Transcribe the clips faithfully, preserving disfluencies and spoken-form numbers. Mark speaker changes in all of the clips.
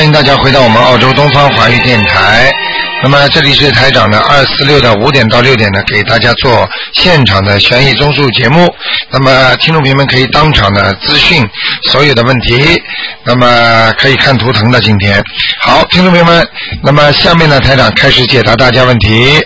Speaker 1: 欢迎大家回到我们澳洲东方华语电台。那么这里是台长的二四六的五点到六点呢，给大家做现场的悬疑综述节目。那么听众朋友们可以当场的咨询所有的问题，那么可以看图腾的。今天好，听众朋友们，那么下面呢，台长开始解答大家问题。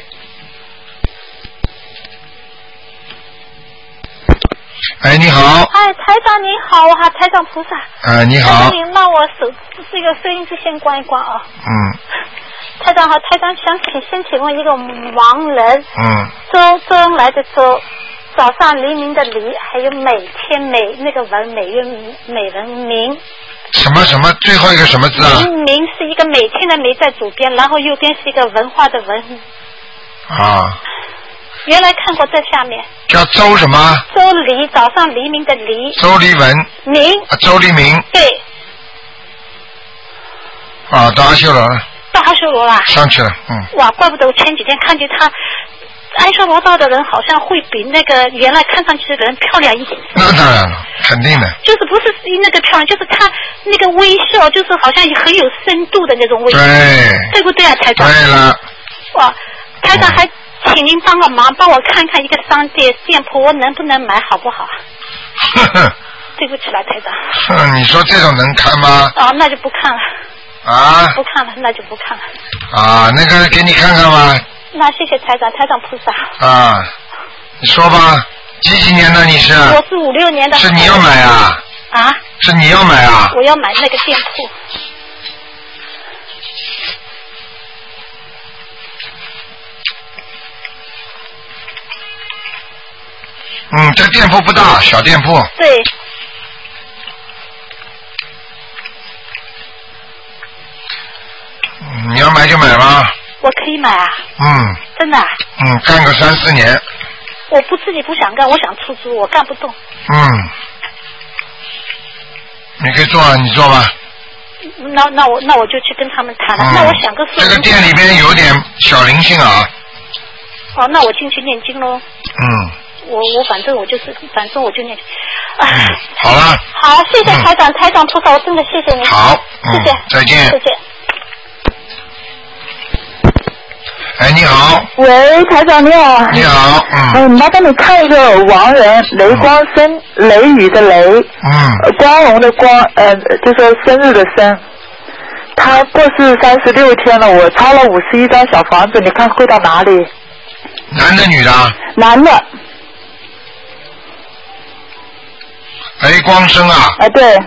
Speaker 1: 哎，你好。
Speaker 2: 哎，台长你好啊，台长菩萨。
Speaker 1: 啊，你好。
Speaker 2: 您让我手这个收音机先关一关啊。
Speaker 1: 嗯。
Speaker 2: 台长好，台长想请先请问一个盲人。
Speaker 1: 嗯。
Speaker 2: 周周恩来的周，早上黎明的黎，还有每天每那个文，每月每人明。
Speaker 1: 什么什么最后一个什么字啊？
Speaker 2: 明明是一个每天的每在左边，然后右边是一个文化的文。
Speaker 1: 啊。
Speaker 2: 原来看过这下面。
Speaker 1: 叫周什么？
Speaker 2: 周黎，早上黎明的黎。
Speaker 1: 周黎文。
Speaker 2: 明。
Speaker 1: 啊，周黎明。
Speaker 2: 对。
Speaker 1: 啊，到阿修罗了。
Speaker 2: 到阿修罗了。
Speaker 1: 上去了，嗯。
Speaker 2: 哇，怪不得我前几天看见他，阿修罗道的人好像会比那个原来看上去的人漂亮一点。
Speaker 1: 那当然了，肯定的。
Speaker 2: 就是不是那个漂亮，就是他那个微笑，就是好像很有深度的那种微笑。
Speaker 1: 对。
Speaker 2: 对不对啊，台长？
Speaker 1: 对了。
Speaker 2: 哇，台长还。请您帮个忙，帮我看看一个商店店铺，我能不能买，好不好？
Speaker 1: 呵呵。
Speaker 2: 对不起了，台长。
Speaker 1: 哼，你说这种能看吗？
Speaker 2: 哦，那就不看了。
Speaker 1: 啊？
Speaker 2: 不看了，那就不看了。
Speaker 1: 啊，那个给你看看吧。
Speaker 2: 那谢谢台长，台长菩萨。
Speaker 1: 啊，你说吧，几几年的你是？
Speaker 2: 我是五六年的。
Speaker 1: 是你要买啊？
Speaker 2: 啊？
Speaker 1: 是你要买啊？
Speaker 2: 我要买那个店铺。
Speaker 1: 嗯，这店铺不大，小店铺。
Speaker 2: 对。
Speaker 1: 嗯，你要买就买吧。
Speaker 2: 我可以买啊。
Speaker 1: 嗯。
Speaker 2: 真的啊。
Speaker 1: 嗯，干个三四年。
Speaker 2: 我不自己不想干，我想出租，我干不动。
Speaker 1: 嗯。你可以做啊，你做吧。
Speaker 2: 那那我那我就去跟他们谈了。嗯、那我想个。
Speaker 1: 这个店里边有点小灵性啊。
Speaker 2: 哦，那我进去念经喽。
Speaker 1: 嗯。
Speaker 2: 我我反正我就是，反正我就念。啊、
Speaker 1: 嗯，好了。
Speaker 2: 好，谢谢台长，嗯、台长菩萨，我真的谢谢你。
Speaker 1: 好，
Speaker 2: 嗯、谢谢，
Speaker 1: 再见。
Speaker 2: 谢谢。
Speaker 1: 哎，你好。
Speaker 3: 喂，台长你好。
Speaker 1: 你好，嗯。
Speaker 3: 嗯，麻烦你看一个亡人，雷光生，嗯、雷雨的雷。
Speaker 1: 嗯。
Speaker 3: 光荣的光，呃，就说生日的生。他过世三十六天了，我抄了五十一张小房子，你看会到哪里？
Speaker 1: 男的女的？
Speaker 3: 男的。
Speaker 1: 雷光生啊？
Speaker 3: 啊，对。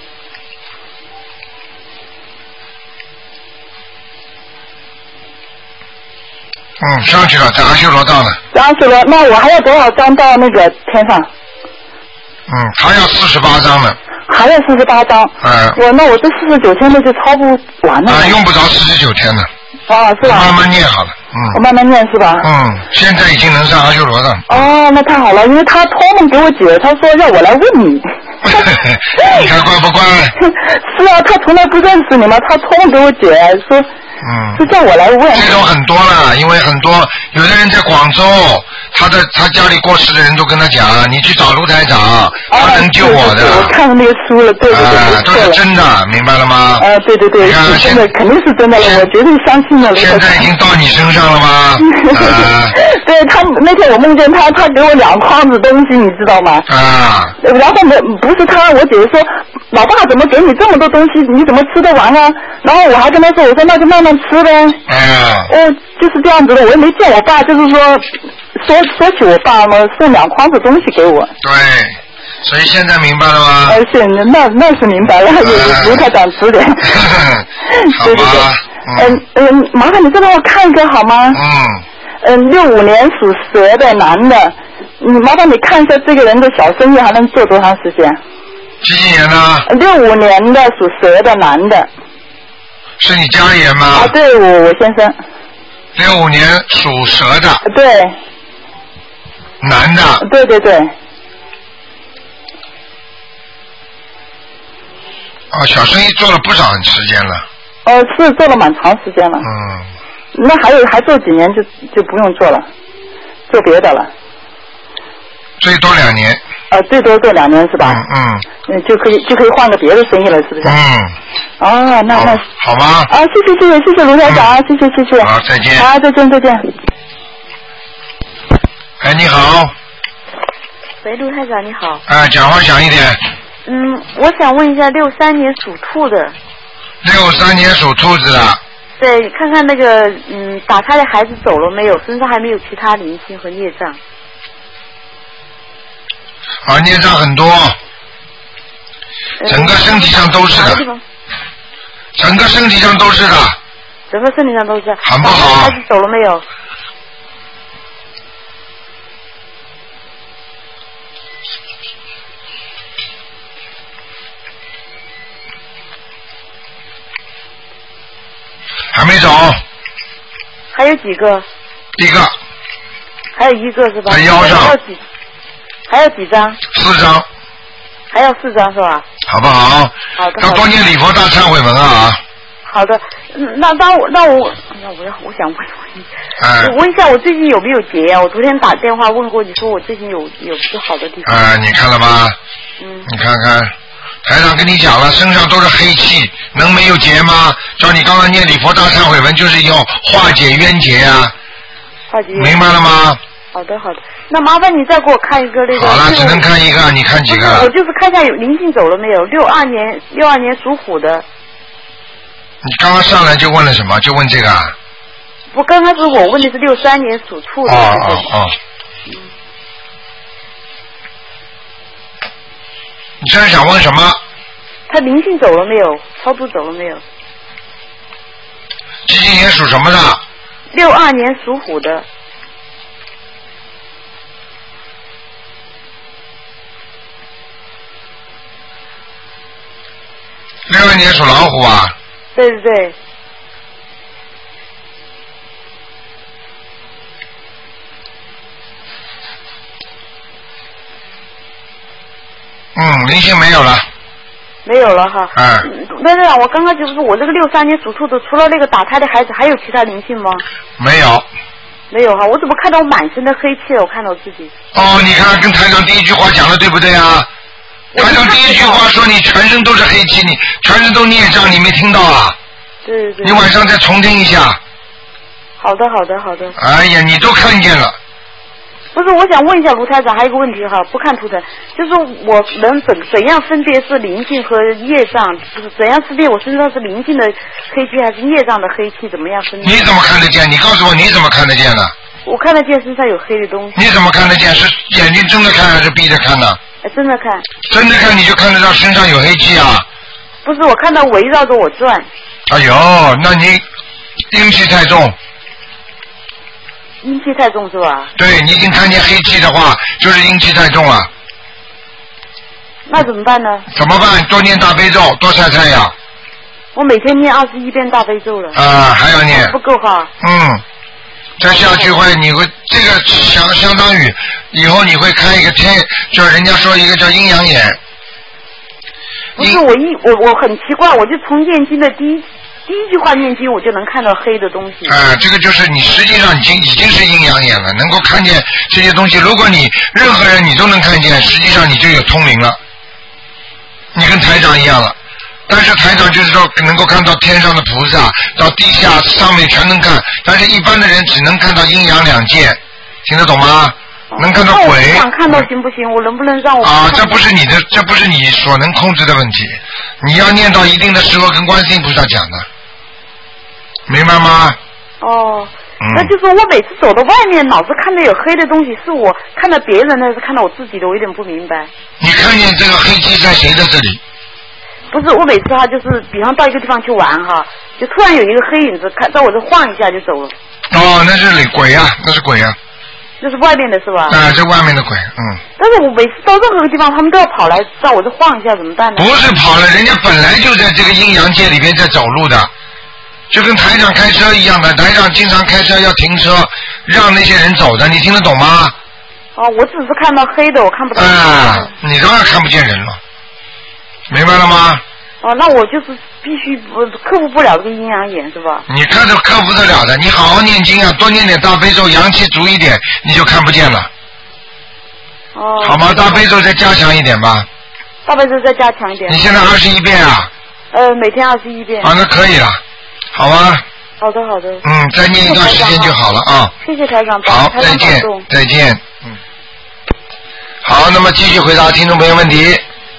Speaker 1: 嗯，上去了，在阿修罗道呢。
Speaker 3: 阿修罗，那我还要多少张到那个天上？
Speaker 1: 嗯，还要四十八张呢。
Speaker 3: 还要四十八张。
Speaker 1: 嗯。
Speaker 3: 我那我这四十九天的就抄不完了。
Speaker 1: 啊，用不着四十九天呢。
Speaker 3: 啊，是吧？
Speaker 1: 慢慢念好了。嗯。
Speaker 3: 我慢慢念是吧？
Speaker 1: 嗯，现在已经能上阿修罗了。
Speaker 3: 哦，那太好了，因为他托梦给我姐，他说让我来问你。
Speaker 1: 你看乖不乖？
Speaker 3: 是啊，他从来不认识你嘛，他托梦给我姐说。
Speaker 1: 嗯。
Speaker 3: 是叫我来问。
Speaker 1: 这种很多了，因为很多有的人在广州，他的他家里过世的人都跟他讲，你去找卢台长，他能救我的。
Speaker 3: 我看了那个书了，对对对，
Speaker 1: 啊，都是真的，明白了吗？
Speaker 3: 啊，对对对，是真的，肯定是真的了，我绝对相信了。
Speaker 1: 现在已经到你身上了吗？啊。
Speaker 3: 对他那天我梦见他，他给我两筐子东西，你知道吗？啊。然后呢，不是他，我姐姐说，老爸怎么给你这么多东西，你怎么吃得完啊？然后我还跟他说，我说那就慢慢吃呗。
Speaker 1: 嗯。
Speaker 3: 哦，就是这样子的，我也没见我爸，就是说说说起我爸嘛，送两筐子东西给我。
Speaker 1: 对，所以现在明白了吗？
Speaker 3: 呃，是，那那是明白了，有卢台长指点。
Speaker 1: 好吧。
Speaker 3: 嗯嗯，麻烦你再帮我看一个好吗？
Speaker 1: 嗯。
Speaker 3: 嗯，六五年属蛇的男的，你麻烦你看一下这个人的小生意还能做多长时间？
Speaker 1: 几几年呢？
Speaker 3: 六五年的属蛇的男的。
Speaker 1: 是你家里人吗？
Speaker 3: 啊，对，我我先生。
Speaker 1: 六五年属蛇的。
Speaker 3: 对。
Speaker 1: 男的。
Speaker 3: 对对对。
Speaker 1: 哦，小生意做了不少时间了。
Speaker 3: 哦，是做了蛮长时间了。
Speaker 1: 嗯。
Speaker 3: 那还有还做几年就就不用做了，做别的了。
Speaker 1: 最多两年。
Speaker 3: 呃，最多做两年是吧？
Speaker 1: 嗯嗯。
Speaker 3: 嗯，就可以就可以换个别的生意了，是不是？
Speaker 1: 嗯。
Speaker 3: 哦，那那
Speaker 1: 好吗？
Speaker 3: 啊，谢谢谢谢谢谢卢台长，谢谢谢谢。
Speaker 1: 好，再见。
Speaker 3: 好，再见再见。
Speaker 1: 哎，你好。
Speaker 4: 喂，卢台长你好。
Speaker 1: 哎，讲话响一点。
Speaker 4: 嗯，我想问一下，六三年属兔的。
Speaker 1: 六三年属兔子的。
Speaker 4: 对，看看那个嗯，打胎的孩子走了没有？身上还没有其他灵性和孽障。
Speaker 1: 啊，孽障很多，整个身体上都是的。整个身体上都是的。
Speaker 4: 整个身体上都是。
Speaker 1: 很不好。
Speaker 4: 孩子走了没有？
Speaker 1: 还没走。
Speaker 4: 还有几个？
Speaker 1: 一个。
Speaker 4: 还有一个是吧？
Speaker 1: 在腰上。
Speaker 4: 还有几？还有几张？
Speaker 1: 四张。
Speaker 4: 还有四张是吧？
Speaker 1: 好不好？
Speaker 4: 好的。
Speaker 1: 要多念礼佛大忏悔文啊！
Speaker 4: 好的，那那我那我那我要我想问问你，
Speaker 1: 哎、
Speaker 4: 我问一下我最近有没有结啊？我昨天打电话问过你说我最近有有不好的地方。
Speaker 1: 啊、呃，你看了吧？
Speaker 4: 嗯。
Speaker 1: 你看看，台长跟你讲了，身上都是黑气，能没有结吗？叫你刚刚念礼佛大忏悔文，就是要化解冤结啊。
Speaker 4: 化解。
Speaker 1: 明白了吗？
Speaker 4: 好的好的，那麻烦你再给我看一个那个。
Speaker 1: 好了，只能看一个，你看几个？
Speaker 4: 我就是看一下有灵性走了没有？六二年六二年属虎的。
Speaker 1: 你刚刚上来就问了什么？就问这个啊？
Speaker 4: 不，刚开始我问的是六三年属兔的。
Speaker 1: 哦哦哦。
Speaker 4: 嗯。
Speaker 1: 你这是想问什么？
Speaker 4: 他灵性走了没有？超度走了没有？
Speaker 1: 几几年属什么的？
Speaker 4: 六二年属虎的。
Speaker 1: 六二年属老虎啊。
Speaker 4: 对对对。
Speaker 1: 嗯，灵性没有了。
Speaker 4: 没有了哈。
Speaker 1: 嗯。
Speaker 4: 那那我刚刚就是我这个六三年属兔的，除了那个打胎的孩子，还有其他灵性吗？
Speaker 1: 没有。
Speaker 4: 没有哈，我怎么看到我满身的黑气？我看到自己。
Speaker 1: 哦，你看跟台长第一句话讲的对不对啊？台长第一句话说你全身都是黑气，你全身都孽障，你没听到啊？
Speaker 4: 对对对。
Speaker 1: 你晚上再重听一下。
Speaker 4: 好的好的好的。
Speaker 1: 哎呀，你都看见了。
Speaker 4: 不是，我想问一下卢台长，还有一个问题哈，不看图腾，就是我能怎怎样分别是灵性和业障？就是怎样分别我身上是灵性的黑气还是业障的黑气？怎么样分别？
Speaker 1: 你怎么看得见？你告诉我，你怎么看得见呢？
Speaker 4: 我看得见身上有黑的东西。
Speaker 1: 你怎么看得见？是眼睛睁着看还是闭着看呢？
Speaker 4: 哎，睁着看。
Speaker 1: 睁着看你就看得到身上有黑气啊？
Speaker 4: 不是，我看到围绕着我转。
Speaker 1: 哎呦，那你阴气太重。
Speaker 4: 阴气太重是吧？
Speaker 1: 对，你已经看见黑气的话，就是阴气太重了。
Speaker 4: 那怎么办呢？
Speaker 1: 怎么办？多念大悲咒，多晒太阳。
Speaker 4: 我每天念二十一遍大悲咒了。
Speaker 1: 啊，还要念。
Speaker 4: 不够哈。
Speaker 1: 嗯，再下去会，你会这个相相当于以后你会开一个天，叫人家说一个叫阴阳眼。
Speaker 4: 不是我一我我很奇怪，我就从念经的第一。第一句话念经，我就能看到黑的东西。
Speaker 1: 啊、呃，这个就是你实际上已经已经是阴阳眼了，能够看见这些东西。如果你任何人你都能看见，实际上你就有通灵了，你跟台长一样了。但是台长就是说能够看到天上的菩萨，到地下上面全能看，但是一般的人只能看到阴阳两界，听得懂吗？能看到鬼。
Speaker 4: 我想看到行不行？我能不能让我？
Speaker 1: 啊，这不是你的，这不是你所能控制的问题。你要念到一定的时候，跟观世音菩萨讲的。明白吗？
Speaker 4: 哦，
Speaker 1: 嗯、
Speaker 4: 那就是我每次走到外面，老是看到有黑的东西，是我看到别人的，还是看到我自己的？我有点不明白。
Speaker 1: 你看见这个黑气在谁的这里？
Speaker 4: 不是，我每次哈，就是比方到一个地方去玩哈，就突然有一个黑影子，看在我这晃一下就走了。
Speaker 1: 哦，那是鬼呀、啊，那是鬼呀、啊。
Speaker 4: 那是外面的是吧？
Speaker 1: 啊，这外面的鬼，嗯。
Speaker 4: 但是我每次到任何个地方，他们都要跑来到我这晃一下，怎么办呢？
Speaker 1: 不是跑了，人家本来就在这个阴阳界里边在走路的。就跟台长开车一样的，台长经常开车要停车，让那些人走的，你听得懂吗？
Speaker 4: 哦，我只是看到黑的，我看不到。
Speaker 1: 啊、嗯，你当然看不见人了，明白了吗？
Speaker 4: 哦，那我就是必须不克服不了这个阴阳眼，是吧？
Speaker 1: 你看着克服得了的，你好好念经啊，多念点大悲咒，阳气足一点，你就看不见了。
Speaker 4: 哦。
Speaker 1: 好吗？大悲咒再加强一点吧。
Speaker 4: 大悲咒再加强一点。
Speaker 1: 你现在二十一遍啊？
Speaker 4: 呃，每天二十一遍。
Speaker 1: 啊，那可以了，好吧。
Speaker 4: 好的，好的。
Speaker 1: 嗯，再念一段时间就好了啊。
Speaker 4: 谢谢台长。
Speaker 1: 好，再见，再见。嗯。好，那么继续回答听众朋友问题。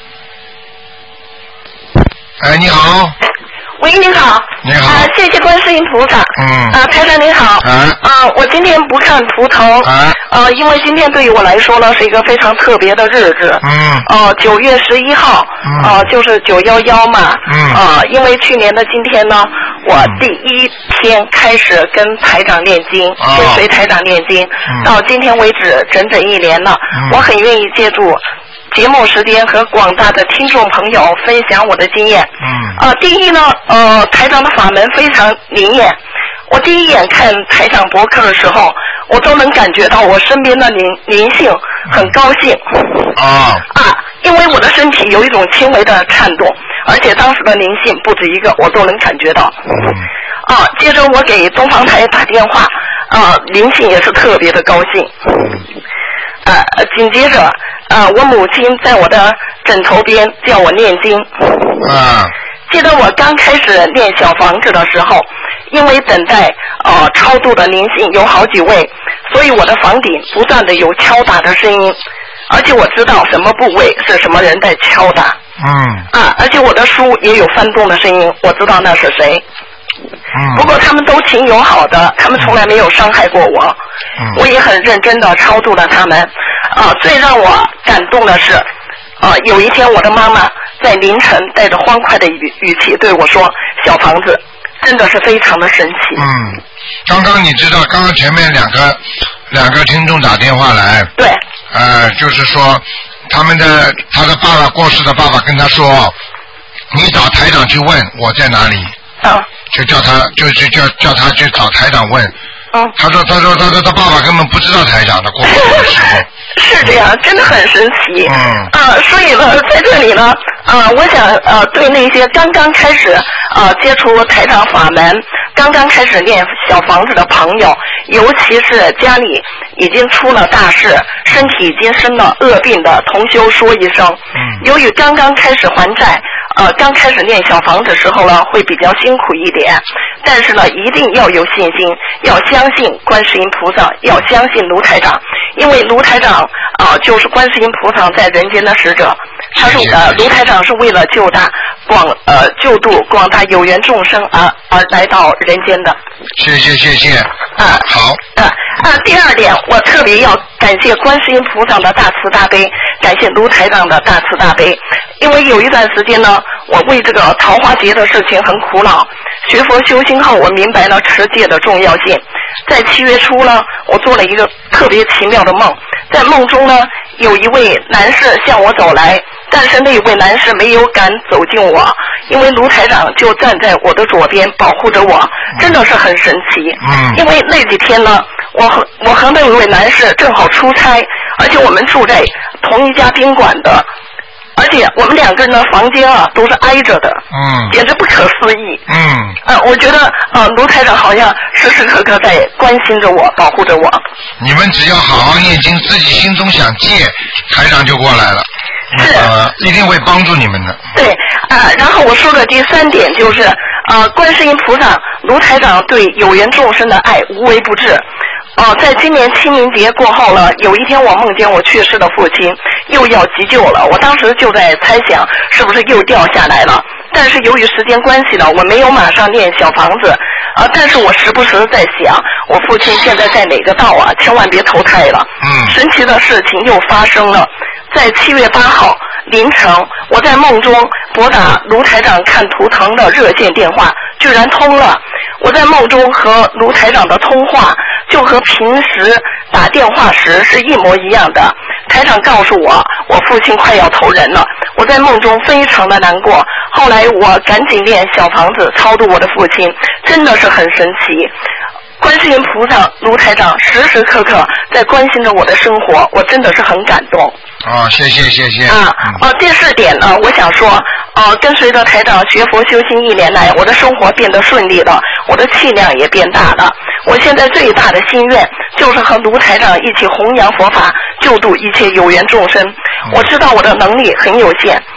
Speaker 1: 哎，你好。
Speaker 5: 喂，您好。
Speaker 1: 你好。
Speaker 5: 啊，谢谢观世音菩萨。
Speaker 1: 嗯。
Speaker 5: 啊，台长您好。
Speaker 1: 啊。
Speaker 5: 啊，我今天不看图腾。
Speaker 1: 啊。
Speaker 5: 呃，因为今天对于我来说呢是一个非常特别的日子。
Speaker 1: 嗯。
Speaker 5: 呃，九月十一号。嗯。呃，就是九幺幺嘛。嗯。啊、呃，因为去年的今天呢，我第一天开始跟台长念经，跟、哦、随台长念经、嗯，到今天为止整整一年了。嗯、我很愿意借助节目时间和广大的听众朋友分享我的经验。嗯。呃，第一呢，呃，台长的法门非常灵验。我第一眼看台长博客的时候，我都能感觉到我身边的灵灵性很高兴。啊。啊，因为我的身体有一种轻微的颤动，而且当时的灵性不止一个，我都能感觉到。嗯。啊，接着我给东方台打电话，啊，灵性也是特别的高兴。啊，紧接着。啊，我母亲在我的枕头边叫我念经。啊。记得我刚开始念小房子的时候，因为等待呃超度的灵性有好几位，所以我的房顶不断的有敲打的声音，而且我知道什么部位是什么人在敲打。嗯。啊，而且我的书也有翻动的声音，我知道那是谁。嗯。不过他们都挺友好的，他们从来没有伤害过我。嗯。我也很认真的超度了他们。啊，最让我感动的是，啊，有一天我的妈妈在凌晨带着欢快的语语气对我说：“小房子真的是非常的神奇。”
Speaker 1: 嗯，刚刚你知道，刚刚前面两个两个听众打电话来，
Speaker 5: 对，
Speaker 1: 呃，就是说他们的他的爸爸过世的爸爸跟他说：“你找台长去问我在哪里。”啊，就叫他就就叫叫他去找台长问。嗯，他说他说他说他爸爸根本不知道台长的过世的时候。
Speaker 5: 是这样，真的很神奇。嗯。啊，所以呢，在这里呢，啊，我想呃，对那些刚刚开始啊接触台长法门、刚刚开始念小房子的朋友，尤其是家里已经出了大事、身体已经生了恶病的同修说一声。嗯。由于刚刚开始还债，呃，刚开始念小房子的时候呢，会比较辛苦一点，但是呢，一定要有信心，要相信观世音菩萨，要相信卢台长，因为卢台长啊、呃，就是观世音菩萨在人间的使者，他是呃，卢台长是为了救大广呃救度广大有缘众生而而来到人间的。
Speaker 1: 谢谢谢谢。啊，好。
Speaker 5: 啊啊，第二点，我特别要感谢观世音菩萨的大慈大悲，感谢卢台长的大慈大悲，因为有一段时间呢，我为这个桃花劫的事情很苦恼。学佛修心后，我明白了持戒的重要性。在七月初呢，我做了一个特别奇妙的梦，在梦中呢，有一位男士向我走来，但是那位男士没有敢走近我，因为卢台长就站在我的左边保护着我，真的是很神奇。嗯。因为那几天呢，我和我和那位男士正好出差，而且我们住在同一家宾馆的。而且我们两个人的房间啊都是挨着的，嗯，简直不可思议，嗯，啊，我觉得啊，卢台长好像时时刻刻在关心着我，保护着我。
Speaker 1: 你们只要好好念经，自己心中想借，台长就过来了，是，呃，一定会帮助你们的。
Speaker 5: 对，啊，然后我说的第三点就是，啊，观世音菩萨、卢台长对有缘众生的爱无微不至。哦，在今年清明节过后了，有一天我梦见我去世的父亲又要急救了，我当时就在猜想是不是又掉下来了，但是由于时间关系呢，我没有马上念小房子啊，但是我时不时在想，我父亲现在在哪个道啊，千万别投胎了。嗯。神奇的事情又发生了，在七月八号凌晨，我在梦中拨打卢台长看图腾的热线电话，居然通了。我在梦中和卢台长的通话就和平时打电话时是一模一样的。台长告诉我，我父亲快要投人了。我在梦中非常的难过，后来我赶紧练小房子超度我的父亲，真的是很神奇。观世音菩萨、卢台长时时刻刻在关心着我的生活，我真的是很感动。
Speaker 1: 哦，谢谢谢谢。
Speaker 5: 啊，哦、呃，第四点呢，我想说，呃，跟随着台长学佛修心一年来，我的生活变得顺利了，我的气量也变大了。我现在最大的心愿就是和卢台长一起弘扬佛法，救度一切有缘众生。我知道我的能力很有限，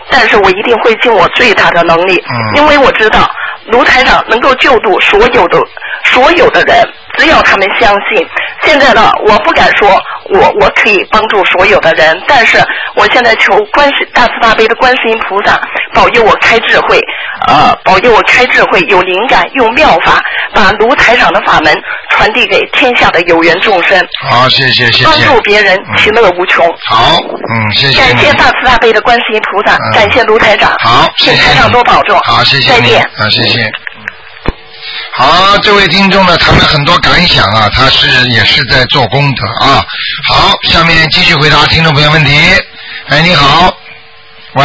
Speaker 5: 但是我一定会尽我最大的能力，
Speaker 1: 嗯、
Speaker 5: 因为我知道卢台长能够救度所有的所有的人，只要他们相信。现在呢，我不敢说我我可以帮助所有的人，但是我现在求观世大慈大悲的观世音菩萨保佑我开智慧，呃，保佑我开智慧，有灵感，用妙法，把卢台长的法门传递给天下的有缘众生。
Speaker 1: 好，谢谢谢谢。
Speaker 5: 帮助别人，其乐无穷。
Speaker 1: 好，嗯，谢谢。
Speaker 5: 感谢大慈大悲的观世音菩萨，嗯、感谢卢台长。
Speaker 1: 好，谢谢。
Speaker 5: 请台长多保重。
Speaker 1: 好，谢谢。
Speaker 5: 再见。
Speaker 1: 啊，谢谢。好，这位听众呢谈了很多感想啊，他是也是在做功德啊。好，下面继续回答听众朋友问题。哎，你好，喂，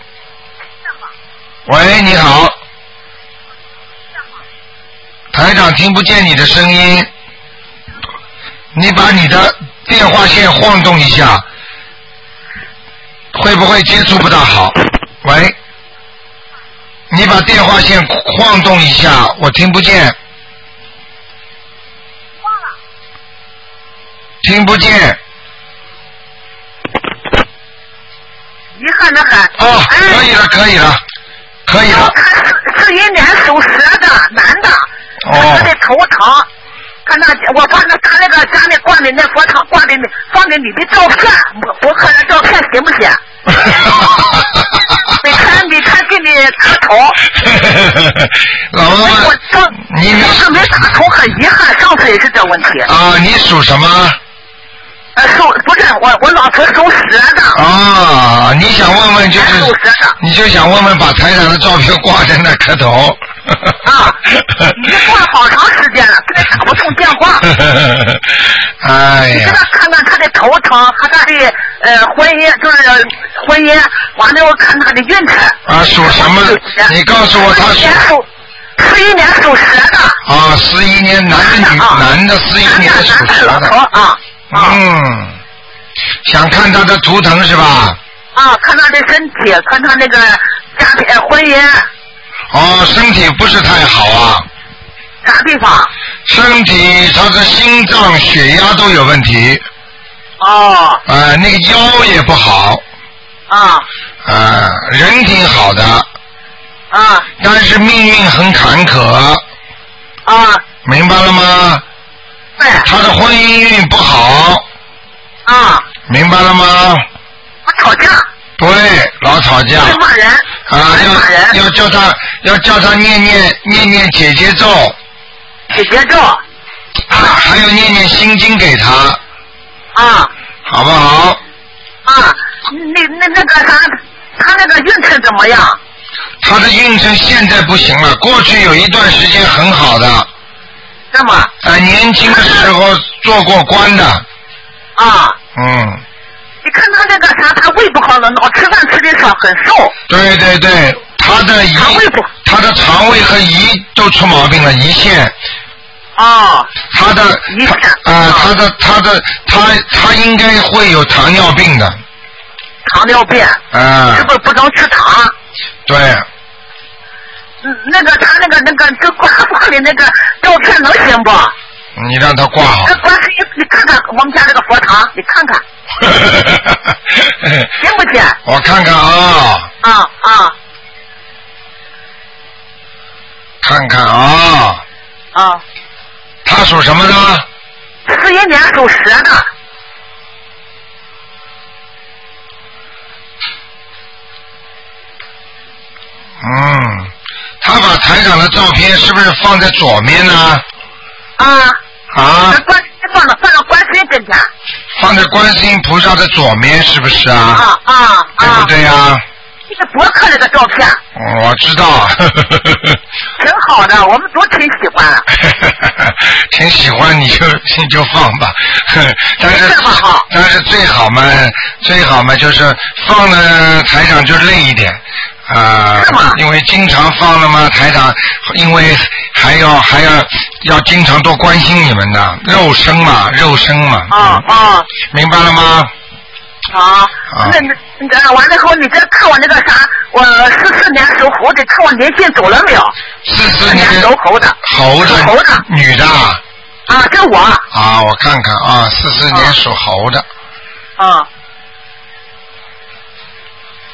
Speaker 1: 喂，你好，台长听不见你的声音，你把你的电话线晃动一下，会不会接触不大好？喂。你把电话线晃动一下，我听不见。听不见。
Speaker 6: 遗憾的很。
Speaker 1: 哦，可以了，可以了，可以了。
Speaker 6: 他是是一年属蛇的男的，
Speaker 1: 哦、
Speaker 6: 他的头疼。看那我把那他那个家里挂的那佛堂挂的放的你的照片，我我看那照片行不行？你看，你看，给你磕头。
Speaker 1: 老妈妈，你
Speaker 6: 上次没打通，很遗憾，上次也是这问题。
Speaker 1: 啊，你属什么？
Speaker 6: 呃，属不是我，我老婆属蛇的。
Speaker 1: 啊，你想问问就是，
Speaker 6: 属蛇的，
Speaker 1: 你就想问问把台长的照片挂在那磕头。
Speaker 6: 啊，已经挂了好长时间了，给他打不通电话。
Speaker 1: 哎呀！
Speaker 6: 你给他看看他的头疼和他的呃婚姻，就是婚姻，完了我看他的运程。
Speaker 1: 啊，属什么？你告诉我他属。
Speaker 6: 十一年属蛇的。
Speaker 1: 啊，十一年男的女男的，十一年属蛇的。
Speaker 6: 啊。
Speaker 1: 嗯，想看他的图腾是吧？
Speaker 6: 啊，看他的身体，看他那个家庭婚姻。
Speaker 1: 哦，身体不是太好啊。
Speaker 6: 啥地方？
Speaker 1: 身体，他的心脏、血压都有问题。
Speaker 6: 哦。
Speaker 1: 呃，那个腰也不好。
Speaker 6: 啊。
Speaker 1: 呃，人挺好的。
Speaker 6: 啊。
Speaker 1: 但是命运很坎坷。
Speaker 6: 啊。
Speaker 1: 明白了吗？
Speaker 6: 对。
Speaker 1: 他的婚姻运不好。
Speaker 6: 啊。
Speaker 1: 明白了吗？
Speaker 6: 吵架。
Speaker 1: 对，老吵架。
Speaker 6: 会骂人。
Speaker 1: 啊，要要叫他要叫他念念念念姐姐咒。
Speaker 6: 姐姐咒。啊，
Speaker 1: 还有念念心经给他。
Speaker 6: 啊。
Speaker 1: 好不好？
Speaker 6: 啊，那那那个啥，他那个运程怎么样？
Speaker 1: 他的运程现在不行了，过去有一段时间很好的。
Speaker 6: 是吗？
Speaker 1: 啊，年轻的时候做过官的。
Speaker 6: 啊。
Speaker 1: 嗯。
Speaker 6: 你看他那个啥，他胃不好了，老吃饭吃的少，很瘦。
Speaker 1: 对对对，他的胰，他的肠胃和胰都出毛病了，胰腺。
Speaker 6: 哦。
Speaker 1: 他的
Speaker 6: 胰腺。
Speaker 1: 啊、呃，他的他的他他应该会有糖尿病的。
Speaker 6: 糖尿病。
Speaker 1: 啊。
Speaker 6: 是不是不能吃糖？
Speaker 1: 对。
Speaker 6: 嗯，那个他那个那个这挂挂的那个照片能行不？
Speaker 1: 你让他挂好。
Speaker 6: 这观世音，你看看我们家这个佛堂，你看看。行不行？
Speaker 1: 我看看啊。
Speaker 6: 啊啊。
Speaker 1: 看看啊。
Speaker 6: 啊。
Speaker 1: 他属什么的？
Speaker 6: 十一年属蛇的。
Speaker 1: 嗯，他把台长的照片是不是放在左面呢？
Speaker 6: 啊。
Speaker 1: 啊。
Speaker 6: 观放到放到观世音跟前。
Speaker 1: 放在观世音菩萨的左面是不是啊？
Speaker 6: 啊啊啊！
Speaker 1: 对不对啊？
Speaker 6: 这个博客那个照片。
Speaker 1: 我知道。
Speaker 6: 挺好的，我们都挺喜欢。
Speaker 1: 挺喜欢你就你就放吧，但是但是最好嘛最好嘛就是放了台长就累一点啊、呃，因为经常放了嘛台长，因为还要还要要经常多关心你们的肉身嘛肉身嘛。
Speaker 6: 啊啊、嗯！
Speaker 1: 明白了吗？
Speaker 6: 啊，那那那完了后，你再看我那个啥，我十四年属猴的，看我年限走了没有？
Speaker 1: 十四年
Speaker 6: 属猴的。
Speaker 1: 猴的。
Speaker 6: 猴的。
Speaker 1: 女的。
Speaker 6: 啊，这我。
Speaker 1: 啊，我看看啊，十四年属猴的。
Speaker 6: 啊。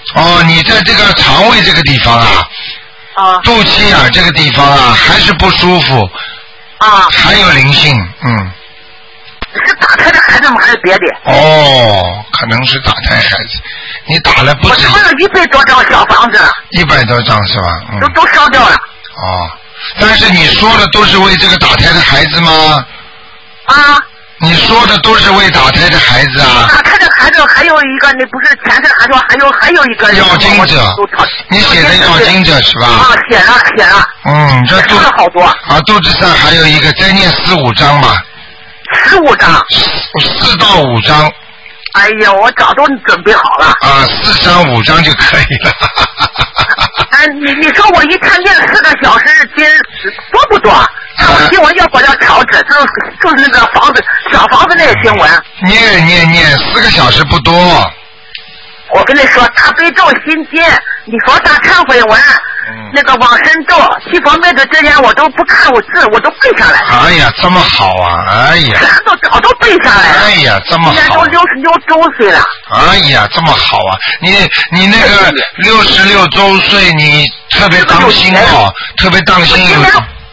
Speaker 1: 哦，你在这个肠胃这个地方啊，
Speaker 6: 啊，
Speaker 1: 肚脐眼这个地方啊，还是不舒服。
Speaker 6: 啊。
Speaker 1: 还有灵性，嗯。
Speaker 6: 是打胎的孩子吗？还是别的？
Speaker 1: 哦，可能是打胎孩子。你打了不止。
Speaker 6: 我是一百多张小房子。
Speaker 1: 一百多张是吧？嗯。
Speaker 6: 都都烧掉了。
Speaker 1: 哦，但是你说的都是为这个打胎的孩子吗？
Speaker 6: 啊。
Speaker 1: 你说的都是为打胎的孩子啊？
Speaker 6: 打胎的孩子还有一个，那不是前世还说还有还有一个。
Speaker 1: 要经者。你写的要经者是吧？
Speaker 6: 啊，写了写了。
Speaker 1: 嗯，这肚
Speaker 6: 子好多。
Speaker 1: 啊，肚子上还有一个，再念四五张吧。
Speaker 6: 十五张。
Speaker 1: 四到五张。
Speaker 6: 哎呀，我早都准备好了。
Speaker 1: 啊，四张五张就可以了。
Speaker 6: 哎，你你说我一天念四个小时，今多不多？我听闻要不要调整，就是就是那个房子小房子那个经文。
Speaker 1: 念念念，四个小时不多。
Speaker 6: 我跟你说，大悲咒心经，你说大忏悔文，嗯、那个往生咒，七佛妹子之前我都不看我字，我都背下来。
Speaker 1: 哎呀，这么好啊！哎呀，
Speaker 6: 全都早都背下来了。
Speaker 1: 哎呀，这么好、啊！
Speaker 6: 现在都六十六周岁了。
Speaker 1: 哎呀，这么好啊！你你那个六十六周岁，你特别当心哦，特别当心有。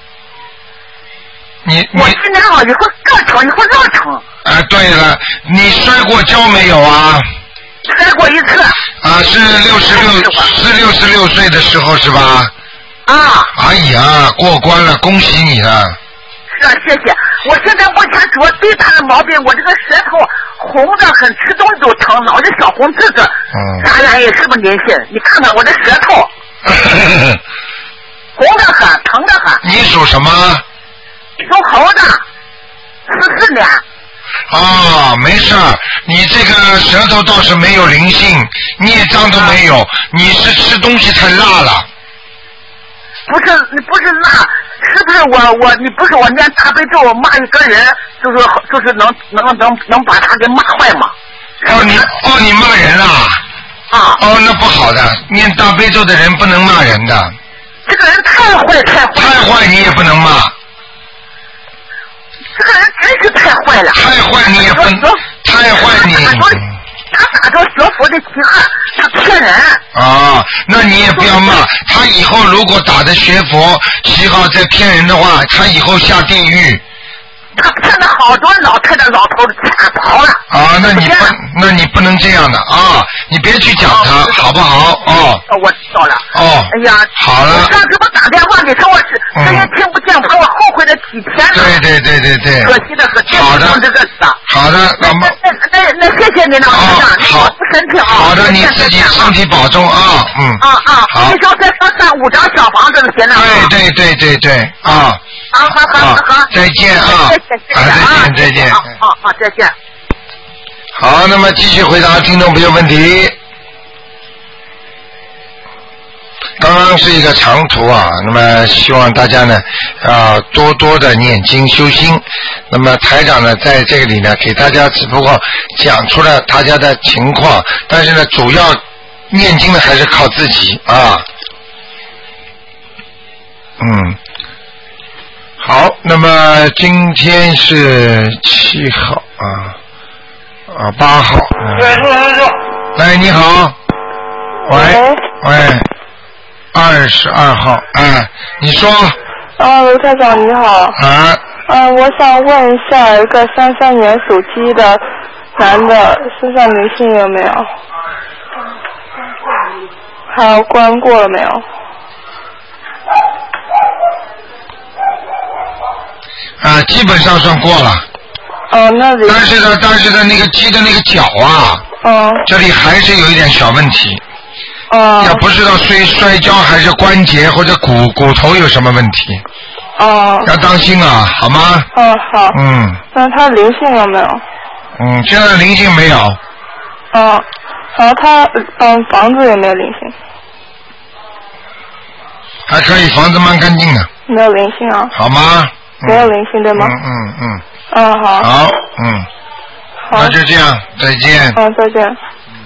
Speaker 1: 你你
Speaker 6: 我今年好以后热疼，以后热疼。
Speaker 1: 啊，对了，你摔过跤没有啊？
Speaker 6: 摔过一次。
Speaker 1: 啊，是六十六，是六十六岁的时候是吧？
Speaker 6: 啊。
Speaker 1: 哎呀，过关了，恭喜你了。
Speaker 6: 是啊，谢谢。我现在目前主要最大的毛病，我这个舌头红的很，吃东西都疼，老是小红刺刺。嗯。当然也是不粘性，你看看我的舌头。红的很，疼的很。
Speaker 1: 你属什么？
Speaker 6: 属猴的，四四年。
Speaker 1: 啊，没事儿，你这个舌头倒是没有灵性，孽障都没有，你是吃东西太辣了。
Speaker 6: 不是，你不是辣，是不是我我你不是我念大悲咒骂一个人，就是就是能能能能把他给骂坏吗？
Speaker 1: 哦，你哦你骂人啊？
Speaker 6: 啊。
Speaker 1: 哦，那不好的，念大悲咒的人不能骂人的。
Speaker 6: 这个人太坏太坏。
Speaker 1: 太坏你也不能骂。
Speaker 6: 这个人真是太坏了。
Speaker 1: 太坏你也不能，太坏你。
Speaker 6: 他打着学佛的旗号，他骗人。
Speaker 1: 啊，那你也不要骂他。以后如果打着学佛旗号在骗人的话，他以后下地狱。
Speaker 6: 他骗了好多老太太、老头子钱跑了。
Speaker 1: 啊，那你不，那你不能这样的啊！你别去讲他，哦、好不好？哦。
Speaker 6: 我知道了。
Speaker 1: 哦。
Speaker 6: 哎呀，
Speaker 1: 好了。
Speaker 6: 我上次我打电话，你说我是声音听不见，把我后悔了几天了。
Speaker 1: 对对对对对。
Speaker 6: 可惜的很。
Speaker 1: 好的。
Speaker 6: 这个是的。
Speaker 1: 好的，
Speaker 6: 那那那那谢谢您了，台长，你保重身体啊。
Speaker 1: 好的，你自己身体保重啊，嗯。
Speaker 6: 啊啊。好。你说再上上五张小房子行了。
Speaker 1: 对对对对对啊。
Speaker 6: 好好好好。
Speaker 1: 再见啊。
Speaker 6: 啊，
Speaker 1: 再见再见。
Speaker 6: 好好好，再见。
Speaker 1: 好，那么继续回答听众朋友问题。刚刚是一个长途啊，那么希望大家呢要多多的念经修心。那么台长呢在这里呢给大家只不过讲出了大家的情况，但是呢主要念经呢还是靠自己啊。嗯。好，那么今天是七号啊，啊八号。
Speaker 6: 喂，坐坐坐。
Speaker 1: 喂，你好。喂喂，二十二号，哎，你说。
Speaker 7: 啊，卢台长你好。
Speaker 1: 啊。
Speaker 7: 啊，我想问一下，一个三三年属鸡的男的身上灵性有没有？还有关过了没有？
Speaker 1: 啊，基本上算过了。
Speaker 7: 哦，那里。
Speaker 1: 但是呢，但是呢，那个鸡的那个脚啊，
Speaker 7: 嗯，
Speaker 1: 这里还是有一点小问题。
Speaker 7: 哦。
Speaker 1: 也不知道摔摔跤还是关节或者骨骨头有什么问题。
Speaker 7: 哦。
Speaker 1: 要当心啊，好吗？
Speaker 7: 嗯，好。
Speaker 1: 嗯。
Speaker 7: 那他灵性有没有？
Speaker 1: 嗯，现在灵性没有。
Speaker 7: 嗯，然后他嗯房子有没有灵性？
Speaker 1: 还可以，房子蛮干净的。
Speaker 7: 没有灵性啊。
Speaker 1: 好吗？
Speaker 7: 没有灵性对吗？
Speaker 1: 嗯嗯嗯。
Speaker 7: 嗯，好。
Speaker 1: 好，嗯。
Speaker 7: 好。
Speaker 1: 那就这样，再见。
Speaker 7: 嗯，再见。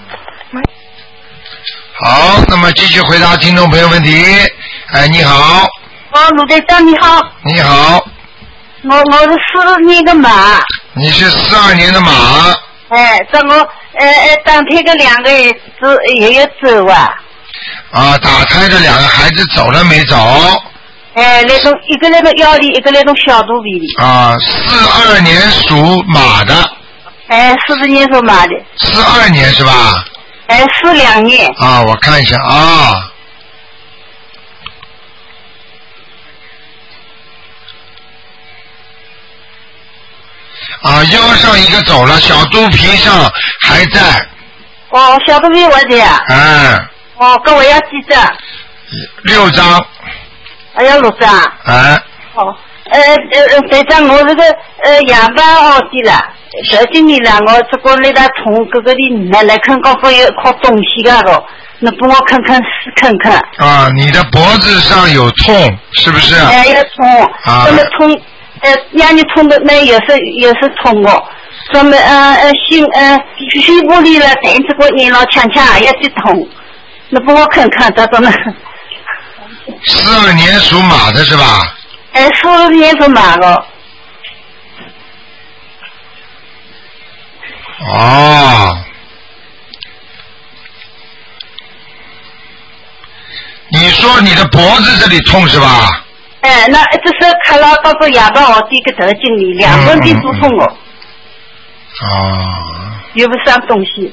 Speaker 1: 好，那么继续回答听众朋友问题。哎，你好。
Speaker 8: 哦，卢队长你好。
Speaker 1: 你好。
Speaker 8: 我我是四二年的马。
Speaker 1: 你是四二年的马。
Speaker 8: 哎，这我呃呃当天个两个子也要走啊。
Speaker 1: 啊，打胎的两个孩子走了没走？
Speaker 8: 哎，那种一个那个腰里，一个那种小肚皮里。
Speaker 1: 啊，四二年属马的。
Speaker 8: 哎，四十年属马的。
Speaker 1: 四二年是吧？
Speaker 8: 哎，四两年。
Speaker 1: 啊，我看一下啊。啊，腰上一个走了，小肚皮上还在。
Speaker 8: 哦，小肚皮我的呀。
Speaker 1: 嗯。
Speaker 8: 哦，跟我要几张？
Speaker 1: 六张。
Speaker 8: 还要六张。
Speaker 1: 哎。
Speaker 8: 哦，呃呃，队长，我这个呃样板好的了，这几年了，我这个那个从各个的来来看，搞个有靠东西个个，那帮我看看看看。
Speaker 1: 啊，你的脖子上有痛，是不是？
Speaker 8: 哎，要痛。
Speaker 1: 啊。
Speaker 8: 那么痛，呃，让你痛的那也是也是痛哦。专门呃呃心呃肺部里了，但这个眼老强强也是痛，那帮我看看这种呢。
Speaker 1: 四二年属马的是吧？
Speaker 8: 哎，四二年属马的。
Speaker 1: 哦。你说你的脖子这里痛是吧？
Speaker 8: 哎，那这是看了到个哑巴哦，这个得经理两分的都痛哦。
Speaker 1: 哦。
Speaker 8: 又不伤东西。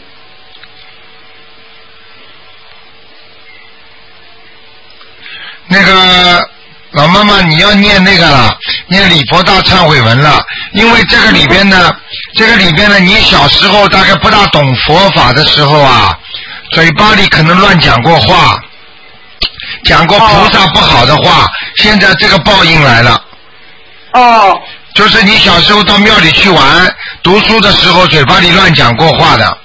Speaker 1: 那个老妈妈，你要念那个了，念礼佛大忏悔文了，因为这个里边呢，这个里边呢，你小时候大概不大懂佛法的时候啊，嘴巴里可能乱讲过话，讲过菩萨不好的话，哦、现在这个报应来了。
Speaker 8: 哦。
Speaker 1: 就是你小时候到庙里去玩，读书的时候嘴巴里乱讲过话的。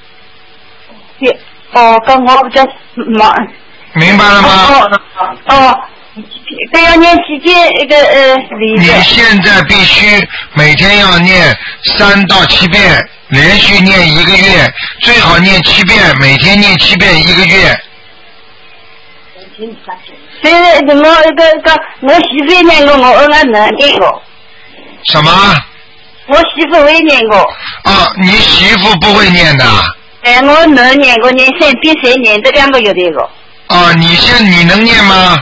Speaker 8: 哦，刚我比较忙。
Speaker 1: 明白了吗？
Speaker 8: 哦。哦。这要念几遍一个呃礼。
Speaker 1: 你现在必须每天要念三到七遍，连续念一个月，最好念七遍，每天念七遍一个月。
Speaker 8: 现在我一个个我媳妇念过，我儿子念过。
Speaker 1: 什么？
Speaker 8: 我媳妇会念过。
Speaker 1: 啊，你媳妇不会念的。
Speaker 8: 哎，我能念过，念三遍三年，这两个月的个。
Speaker 1: 啊，你现你能念吗？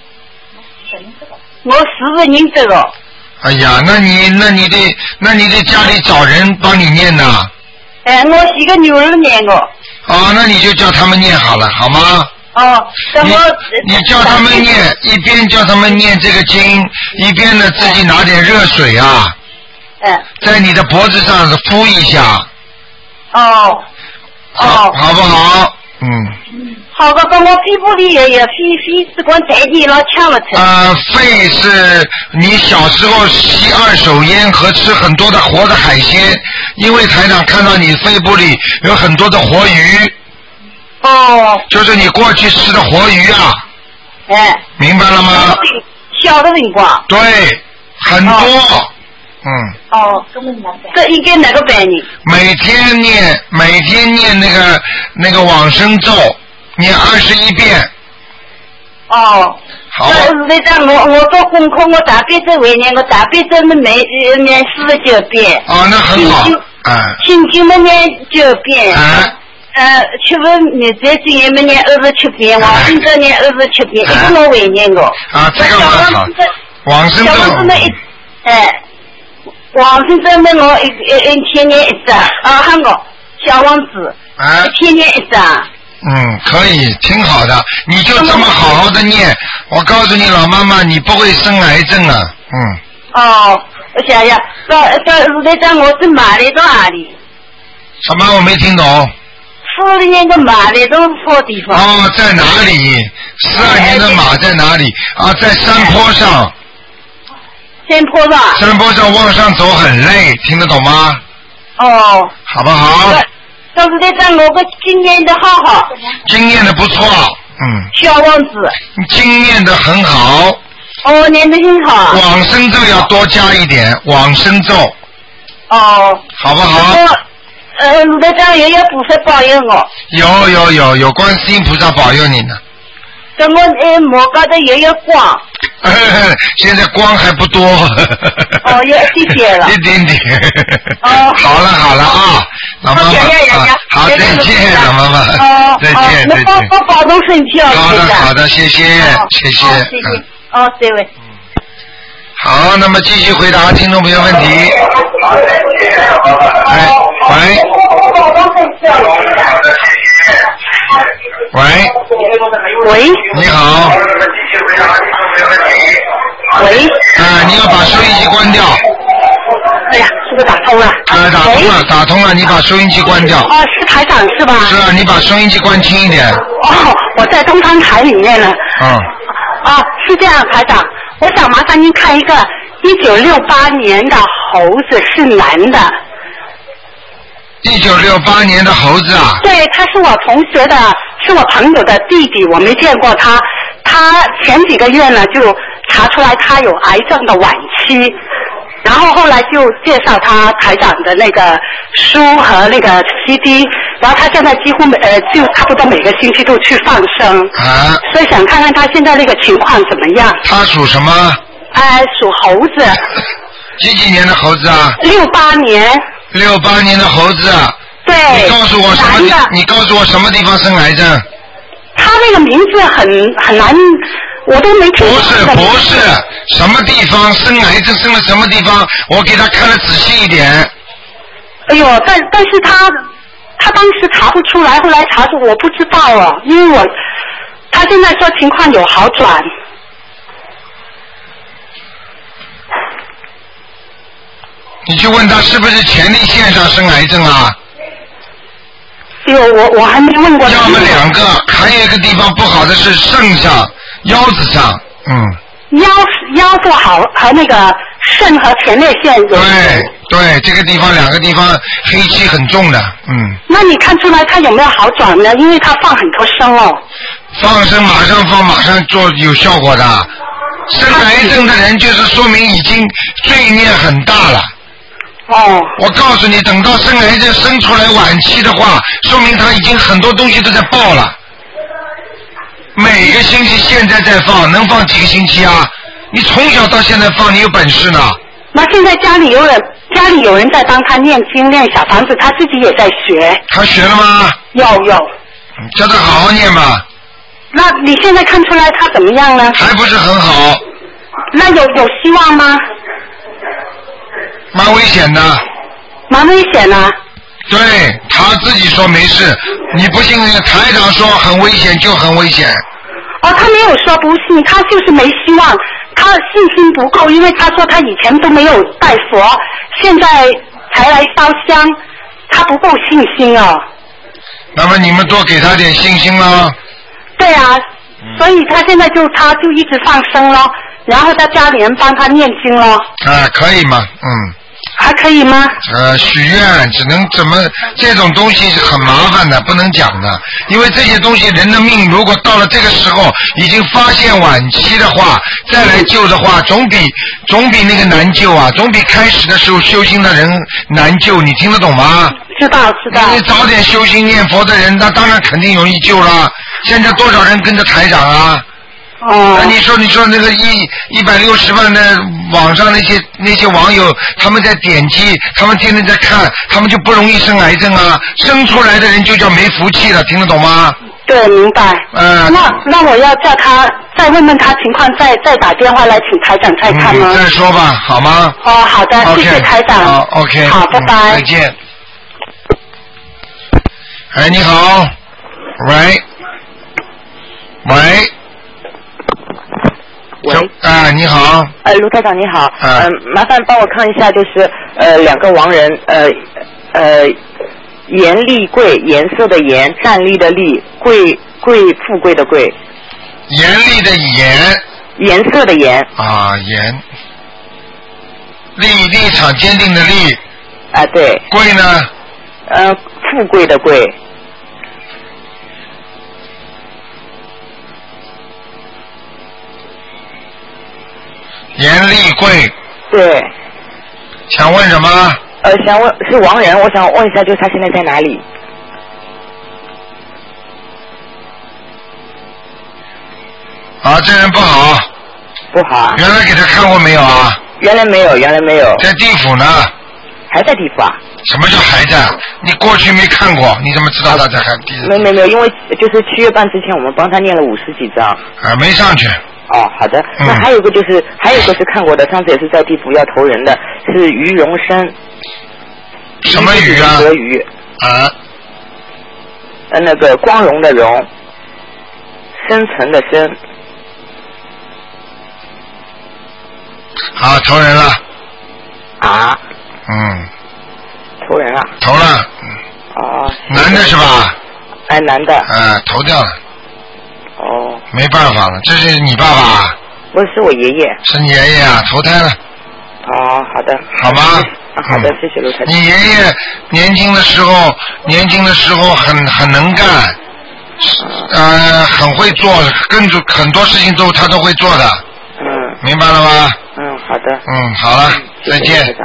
Speaker 8: 我师傅认这个。
Speaker 1: 哎呀，那你那你得那你得家里找人帮你念呐。
Speaker 8: 哎，我是个女儿念过。
Speaker 1: 哦，那你就叫他们念好了，好吗？
Speaker 8: 哦，那么
Speaker 1: 你叫他们念，一边叫他们念这个经，一边呢自己拿点热水啊，
Speaker 8: 嗯，
Speaker 1: 在你的脖子上敷一下。
Speaker 8: 哦。
Speaker 1: 好，好不好？嗯。
Speaker 8: 好的，跟我肺部里也有肺肺是光带你老呛了才。
Speaker 1: 呃，肺是你小时候吸二手烟和吃很多的活的海鲜，因为台长看到你肺部里有很多的活鱼。
Speaker 8: 哦。
Speaker 1: 就是你过去吃的活鱼啊。
Speaker 8: 哎。
Speaker 1: 明白了吗？
Speaker 8: 小的情况。
Speaker 1: 对，很多。
Speaker 8: 哦
Speaker 1: 嗯。
Speaker 8: 哦，这应该哪个办呢？
Speaker 1: 每天念，每天念那个那个往生咒，念二十一遍。
Speaker 8: 哦。
Speaker 1: 好。
Speaker 8: 那队长，我我做功课，我大悲咒会念，我大悲咒的每念四十九遍。
Speaker 1: 哦，那很好。哎。
Speaker 8: 心经的念九遍。
Speaker 1: 哎。
Speaker 8: 呃，七分你这经也没念二十七遍，往生咒念二十七遍，一个我会念过。
Speaker 1: 啊，这个很好。往生咒。
Speaker 8: 哎。往生咒呢，我一一天念一张，啊，喊我小王子，
Speaker 1: 哎，
Speaker 8: 一天念一张。
Speaker 1: 嗯，可以，挺好的，你就这么好好的念。我告诉你，老妈妈，你不会生癌症啊，嗯。
Speaker 8: 哦，我想想，到到卢队长，我是马来到哪里？
Speaker 1: 什么？我没听懂。
Speaker 8: 四二年的马来到错地方。
Speaker 1: 哦，在哪里？四二年的马在哪里？啊，在山坡上。
Speaker 8: 山坡上。
Speaker 1: 山坡上往上走很累，听得懂吗？
Speaker 8: 哦。
Speaker 1: 好不好？
Speaker 8: 到卢队长，我个经验的好好。
Speaker 1: 经验的不错，嗯。
Speaker 8: 小王子。
Speaker 1: 经验的很好。
Speaker 8: 哦，念得很好。
Speaker 1: 往生咒要多加一点，往生咒。
Speaker 8: 哦。
Speaker 1: 好不好？
Speaker 8: 呃，卢队长也有菩萨保佑我。
Speaker 1: 有有有有观世音菩萨保佑你呢。
Speaker 8: 跟我呃摸高头也有光。
Speaker 1: 现在光还不多。
Speaker 8: 哦，有一点点了。
Speaker 1: 一点点。
Speaker 8: 哦。
Speaker 1: 好了好了啊， 老妈妈，好，再见，老妈妈，再见，再见。
Speaker 8: 那多保重身体哦，
Speaker 1: 好的，好的，谢谢，谢谢。
Speaker 8: 谢谢。哦，这位。
Speaker 1: 好，那么继续回答听众朋友问题。哎，喂。喂。
Speaker 8: 喂。
Speaker 1: 你好。
Speaker 8: 喂。
Speaker 1: 啊，你要把收音机关掉。
Speaker 8: 哎呀，是不是打通了？
Speaker 1: 啊，打通了，打通了，你把收音机关掉。
Speaker 8: 哦，是台长是吧？
Speaker 1: 是啊，你把收音机关轻一点。
Speaker 8: 哦，我在东方台里面呢。
Speaker 1: 嗯。
Speaker 8: 啊，是这样，台长，我想麻烦您看一个一九六八年的猴子，是男的。
Speaker 1: 一九六八年的猴子啊？
Speaker 8: 对，他是我同学的，是我朋友的弟弟，我没见过他。他前几个月呢就查出来他有癌症的晚期。然后后来就介绍他台长的那个书和那个 C D， 然后他现在几乎每呃就差不多每个星期都去放生，
Speaker 1: 啊，
Speaker 8: 所以想看看他现在那个情况怎么样。
Speaker 1: 他属什么？
Speaker 8: 呃，属猴子。
Speaker 1: 几几年的猴子啊？
Speaker 8: 六八年。
Speaker 1: 六八年的猴子。
Speaker 8: 对。
Speaker 1: 你告诉我什么地？你告诉我什么地方生癌症？
Speaker 8: 他那个名字很很难。我都没听过。
Speaker 1: 不是不是，什么地方生癌症生了什么地方？我给他看得仔细一点。
Speaker 8: 哎呦，但但是他他当时查不出来，后来查出我不知道啊，因为我他现在说情况有好转。
Speaker 1: 你去问他是不是前列腺上生癌症啊？
Speaker 8: 哎呦，我我还没问过。
Speaker 1: 要么两个，还有一个地方不好的是肾上。腰子上，嗯，
Speaker 8: 腰腰不好和那个肾和前列腺有。
Speaker 1: 对对，这个地方两个地方黑气很重的，嗯。
Speaker 8: 那你看出来他有没有好转呢？因为他放很多生哦。
Speaker 1: 放生马上放，马上做有效果的。生癌症的人就是说明已经罪孽很大了。
Speaker 8: 哦。
Speaker 1: 我告诉你，等到生癌症生出来晚期的话，说明他已经很多东西都在爆了。每个星期现在在放，能放几个星期啊？你从小到现在放，你有本事呢。
Speaker 8: 那现在家里有人，家里有人在帮他念经念小房子，他自己也在学。
Speaker 1: 他学了吗？
Speaker 8: 有有。
Speaker 1: 叫他好好念吧。
Speaker 8: 那你现在看出来他怎么样呢？
Speaker 1: 还不是很好。
Speaker 8: 那有有希望吗？
Speaker 1: 蛮危险的。
Speaker 8: 蛮危险的。
Speaker 1: 对他自己说没事，你不信台长说很危险就很危险。
Speaker 8: 哦，他没有说不信，他就是没希望，他信心不够，因为他说他以前都没有拜佛，现在才来烧香，他不够信心哦。
Speaker 1: 那么你们多给他点信心咯。
Speaker 8: 对啊，所以他现在就他就一直放生咯，然后在家里人帮他念经咯。
Speaker 1: 啊，可以吗？嗯。
Speaker 8: 还可以吗？
Speaker 1: 呃，许愿只能怎么？这种东西是很麻烦的，不能讲的。因为这些东西，人的命如果到了这个时候已经发现晚期的话，再来救的话，总比总比那个难救啊，总比开始的时候修心的人难救。你听得懂吗？
Speaker 8: 知道知道。
Speaker 1: 你早点修心念佛的人，那当然肯定容易救了。现在多少人跟着台长啊？
Speaker 8: 哦。
Speaker 1: 那你说，你说那个一一百六十万的网上那些那些网友，他们在点击，他们天天在看，他们就不容易生癌症啊。生出来的人就叫没福气了，听得懂吗？
Speaker 8: 对，明白。
Speaker 1: 嗯。
Speaker 8: 那那我要叫他再问问他情况，再再打电话来请台长再看吗？
Speaker 1: 嗯，再说吧，好吗？
Speaker 8: 哦，好的，
Speaker 1: okay,
Speaker 8: 谢谢台长。
Speaker 1: 好 ，OK。
Speaker 8: 好，拜拜。
Speaker 1: 再见。哎，你好，喂，喂。
Speaker 9: 喂，
Speaker 1: 啊，你好。
Speaker 9: 呃，卢台长你好。
Speaker 1: 嗯、呃，
Speaker 9: 麻烦帮我看一下，就是呃两个亡人，呃呃，严立贵，颜色的颜，站立的立，贵贵富贵的贵。
Speaker 1: 严厉的严。
Speaker 9: 颜色的颜。
Speaker 1: 啊，严。立立场坚定的立。
Speaker 9: 啊，对。
Speaker 1: 贵呢？
Speaker 9: 呃，富贵的贵。
Speaker 1: 严立贵。
Speaker 9: 对。
Speaker 1: 想问什么？
Speaker 9: 呃，想问是亡人，我想问一下，就是他现在在哪里？
Speaker 1: 啊，这人不好。
Speaker 9: 不好啊。
Speaker 1: 原来给他看过没有啊？
Speaker 9: 原来没有，原来没有。
Speaker 1: 在地府呢。
Speaker 9: 还在地府啊？
Speaker 1: 什么叫还在？你过去没看过，你怎么知道他在还第？
Speaker 9: 没没没有，因为就是七月半之前，我们帮他念了五十几章。
Speaker 1: 啊，没上去。
Speaker 9: 哦，好的。嗯、那还有个就是，还有个是看过的，上次也是在地府要投人的，是于荣生。
Speaker 1: 什么鱼啊？
Speaker 9: 河鱼。
Speaker 1: 啊。
Speaker 9: 呃，那个光荣的荣，深层的深。
Speaker 1: 好，投人了。
Speaker 9: 啊。
Speaker 1: 嗯。
Speaker 9: 投人了。
Speaker 1: 投了。嗯。
Speaker 9: 哦。
Speaker 1: 男的是吧？
Speaker 9: 哎，男的。
Speaker 1: 啊，投掉了。
Speaker 9: 哦。
Speaker 1: 没办法了，这是你爸爸？
Speaker 9: 不是，是我爷爷。
Speaker 1: 是你爷爷啊，投胎了。
Speaker 9: 哦，好的。
Speaker 1: 好吗？
Speaker 9: 啊、好的，谢谢卢台长。
Speaker 1: 你爷爷年轻的时候，年轻的时候很很能干，呃，很会做，跟着很多事情都他都会做的。
Speaker 9: 嗯。
Speaker 1: 明白了吗？
Speaker 9: 嗯，好的。
Speaker 1: 嗯，好了，
Speaker 9: 嗯、
Speaker 1: 再见。
Speaker 9: 谢谢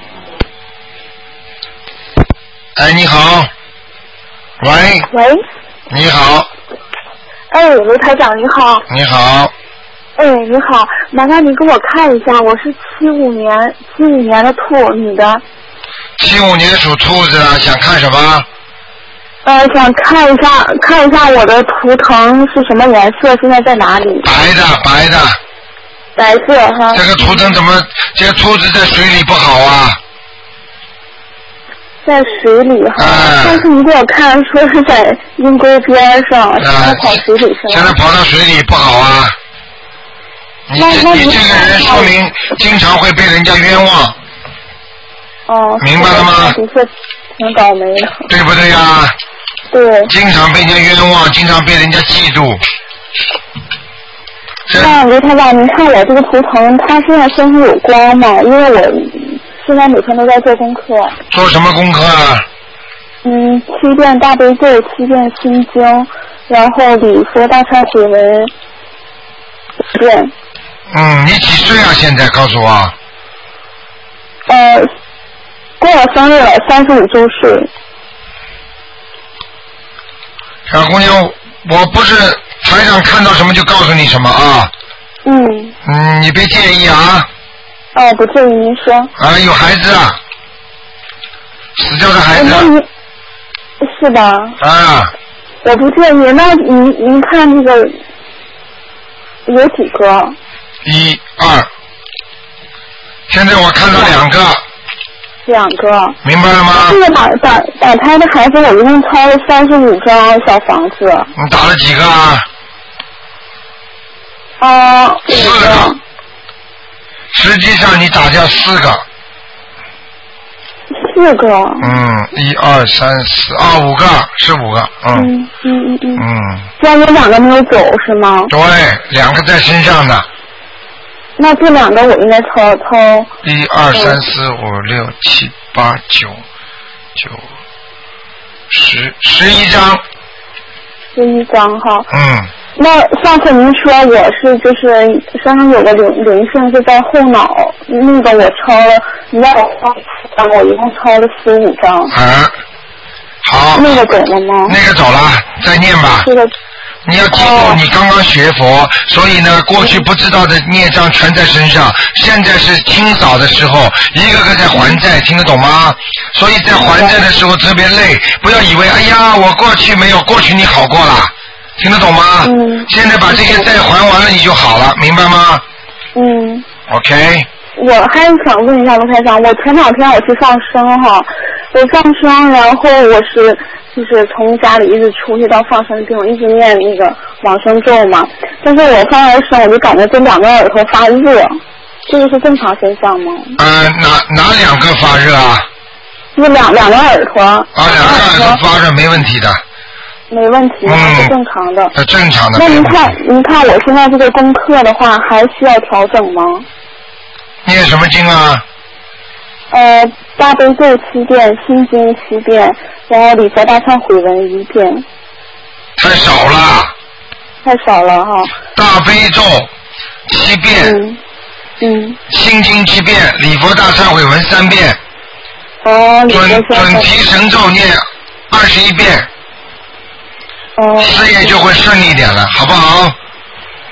Speaker 1: 哎，你好。喂。
Speaker 10: 喂。
Speaker 1: 你好。
Speaker 10: 哎，卢台长，你好。
Speaker 1: 你好。
Speaker 10: 哎，你好，麻烦你给我看一下，我是七五年七五年的兔，女的。
Speaker 1: 七五年属兔子啊，想看什么？
Speaker 10: 呃，想看一下，看一下我的图腾是什么颜色，现在在哪里？
Speaker 1: 白的，白的。
Speaker 10: 白色哈。
Speaker 1: 这个图腾怎么？这个兔子在水里不好啊。
Speaker 10: 在水里哈，
Speaker 1: 哎、
Speaker 10: 但是你给我看说是在阴沟边上，现在跑水里是吗？
Speaker 1: 现在跑到水里不好啊。你这你这个人说明经常会被人家冤枉。
Speaker 10: 哦。
Speaker 1: 明白了吗？
Speaker 10: 的确挺倒霉的。
Speaker 1: 对不对呀、啊？
Speaker 10: 对。
Speaker 1: 经常被人家冤枉，经常被人家嫉妒。
Speaker 10: 那卢台长，您看我这个图腾，它现在身上有光吗？因为我现在每天都在做功课。
Speaker 1: 做什么功课啊？
Speaker 10: 嗯，七遍大悲咒，七遍心经，然后礼佛大忏悔文一遍。
Speaker 1: 嗯，你几岁啊？现在告诉我。
Speaker 10: 呃，过了生日了，三十五周岁。
Speaker 1: 小姑娘，我不是台上看到什么就告诉你什么啊。
Speaker 10: 嗯。
Speaker 1: 嗯，你别介意啊。
Speaker 10: 哦，不介意，您说。
Speaker 1: 啊，有孩子啊，死掉的孩子。
Speaker 10: 那是吧？
Speaker 1: 啊。
Speaker 10: 我不介意，那您您看那个有几个？
Speaker 1: 一二，现在我看到两个。
Speaker 10: 两个。
Speaker 1: 明白了吗？
Speaker 10: 这个打打打胎的孩子，我一共抄了三十五张小房子。
Speaker 1: 你打了几个啊？
Speaker 10: 啊，
Speaker 1: 四个。实际上你打掉四个。
Speaker 10: 四个。
Speaker 1: 嗯，一二三四啊，五个是五个，嗯。
Speaker 10: 嗯嗯嗯嗯。
Speaker 1: 嗯。
Speaker 10: 这样有两个没有走是吗？
Speaker 1: 对，两个在身上的。
Speaker 10: 那这两个我应该抄抄。
Speaker 1: 一二三四五六七八九九十十一张。
Speaker 10: 十一张哈。
Speaker 1: 嗯。
Speaker 10: 那上次您说我是就是身上有个灵灵性是在后脑，那个我抄了，你让我抄张，我一共抄了十五张。
Speaker 1: 啊，好。
Speaker 10: 那个走了吗？
Speaker 1: 那个走了，再念吧。
Speaker 10: 这个。
Speaker 1: 你要记住，你刚刚学佛，所以呢，过去不知道的孽障全在身上，现在是清扫的时候，一个个在还债，听得懂吗？所以在还债的时候特别累，不要以为哎呀，我过去没有，过去你好过了，听得懂吗？嗯。现在把这些债还完了，你就好了，明白吗？
Speaker 10: 嗯。
Speaker 1: OK。
Speaker 10: 我还想问一下卢台长，我前两天我去放生哈，我放生，然后我是就是从家里一直出去到放生地，我一直念那个往生咒嘛，但是我放完生我就感觉这两个耳朵发热，这个是正常现象吗？
Speaker 1: 呃，哪哪两个发热啊？
Speaker 10: 就两两个耳朵。啊，
Speaker 1: 两个耳朵发热没问题的。
Speaker 10: 没问题，嗯，是正常的。
Speaker 1: 呃，正常的。
Speaker 10: 那您看，您看我现在这个功课的话，还需要调整吗？
Speaker 1: 念什么经啊？
Speaker 10: 呃，大悲咒七遍，心经七遍，然后礼佛大忏悔文一遍。
Speaker 1: 太少了。
Speaker 10: 太少了哈。
Speaker 1: 大悲咒七遍。
Speaker 10: 嗯。嗯。
Speaker 1: 心经七遍，礼佛大忏悔文三遍。
Speaker 10: 哦。
Speaker 1: 准准提神咒念二十一遍。
Speaker 10: 哦。
Speaker 1: 事业就会顺利一点了，好不好？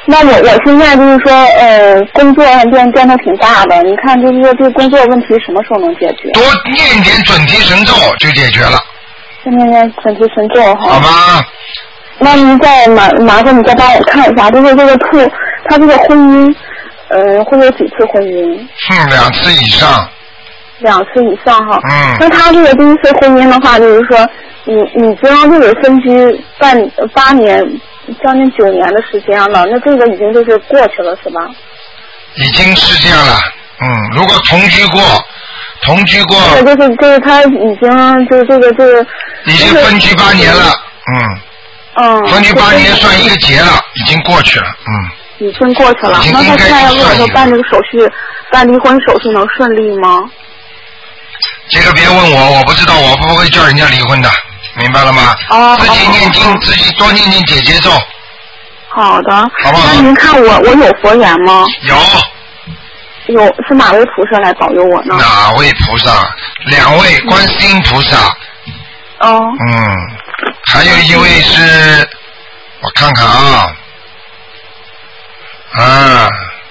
Speaker 10: 那我我现在就是说，呃，工作变变得挺大的，你看就是说这个工作问题什么时候能解决？
Speaker 1: 多念点准提神咒就解决了。
Speaker 10: 多念点准提神咒哈。
Speaker 1: 好吗？
Speaker 10: 那您再麻麻烦你再帮我看一下，就是这个兔，他这个婚姻，呃，会有几次婚姻？
Speaker 1: 嗯，两次以上。
Speaker 10: 两次以上哈。
Speaker 1: 嗯。
Speaker 10: 那他这个第一次婚姻的话，就是说，你你经这个分居半八年。将近九年的时间了，那这个已经就是过去了，是吧？
Speaker 1: 已经是这样了，嗯，如果同居过，同居过，
Speaker 10: 这个就是就是他已经就是这个这个，
Speaker 1: 已经分居八年了，嗯，
Speaker 10: 嗯，
Speaker 1: 分居八年算一个结了，已经过去了，嗯，
Speaker 10: 已经过去了。那他现在如果说办这个手续，办离婚手续能顺利吗？
Speaker 1: 这个别问我，我不知道，我不会叫人家离婚的。明白了吗？
Speaker 10: 哦，
Speaker 1: 自己念经，自己多念念姐姐咒。
Speaker 10: 好的，
Speaker 1: 好不好？
Speaker 10: 那您看我我有佛缘吗？
Speaker 1: 有。
Speaker 10: 有是哪位菩萨来保佑我呢？
Speaker 1: 哪位菩萨？两位观世音菩萨。
Speaker 10: 哦。
Speaker 1: 嗯，还有一位是，我看看啊，啊，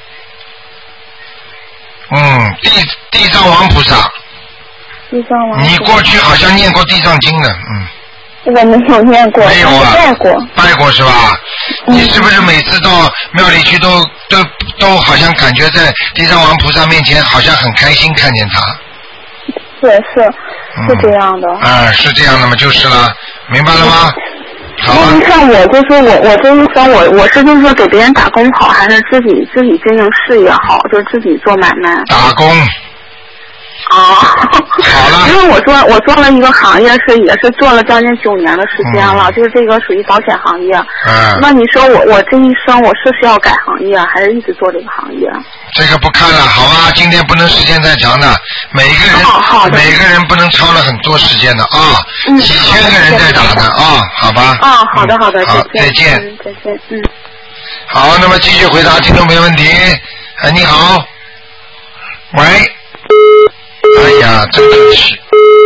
Speaker 1: 嗯，地地藏王菩萨。
Speaker 10: 地藏王。
Speaker 1: 你过去好像念过地藏经的，嗯。
Speaker 10: 我没有念过。
Speaker 1: 没有啊。
Speaker 10: 拜过。
Speaker 1: 拜过是吧？嗯、你是不是每次到庙里去都都都好像感觉在地藏王菩萨面前好像很开心看见他？
Speaker 10: 是是是这样的。
Speaker 1: 啊、嗯，是这样的吗？就是了，明白了吗？好。
Speaker 10: 那您看我就是我我就是说我我是就是说给别人打工好，还是自己自己经营事业好？就是自己做买卖。
Speaker 1: 打工。
Speaker 10: 哦，
Speaker 1: 好了。
Speaker 10: 因为我做我做了一个行业是也是做了将近九年的时间了，嗯、就是这个属于保险行业。
Speaker 1: 嗯。
Speaker 10: 那你说我我这一生我是需要改行业，还是一直做这个行业？
Speaker 1: 这个不看了，好吧？今天不能时间太长的，每个人、
Speaker 10: 哦、
Speaker 1: 每个人不能超了很多时间的啊，
Speaker 10: 嗯、
Speaker 1: 几千个人在打呢啊，好吧？
Speaker 10: 啊、哦，好的好的，
Speaker 1: 好，
Speaker 10: 再
Speaker 1: 见。
Speaker 10: 嗯，再见，嗯。
Speaker 1: 好，那么继续回答听众没问题。哎，你好，喂。哎呀，真可惜。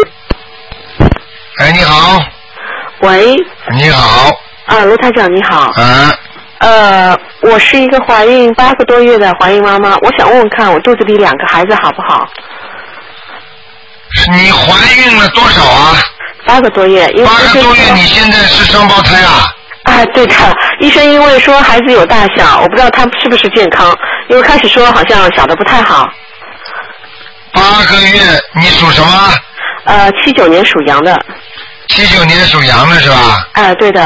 Speaker 1: 哎，你好。
Speaker 11: 喂。
Speaker 1: 你好。
Speaker 11: 啊，卢台长你好。
Speaker 1: 啊。
Speaker 11: 呃，我是一个怀孕八个多月的怀孕妈妈，我想问问看，我肚子里两个孩子好不好？
Speaker 1: 你怀孕了多少啊？
Speaker 11: 八个多月。因为
Speaker 1: 八个多月，你现在是双胞胎啊？
Speaker 11: 啊，对的。医生因为说孩子有大小，我不知道他是不是健康，因为开始说好像小的不太好。
Speaker 1: 八个月，你属什么？
Speaker 11: 呃，七九年属羊的。
Speaker 1: 七九年属羊的是吧？
Speaker 11: 啊、呃，对的。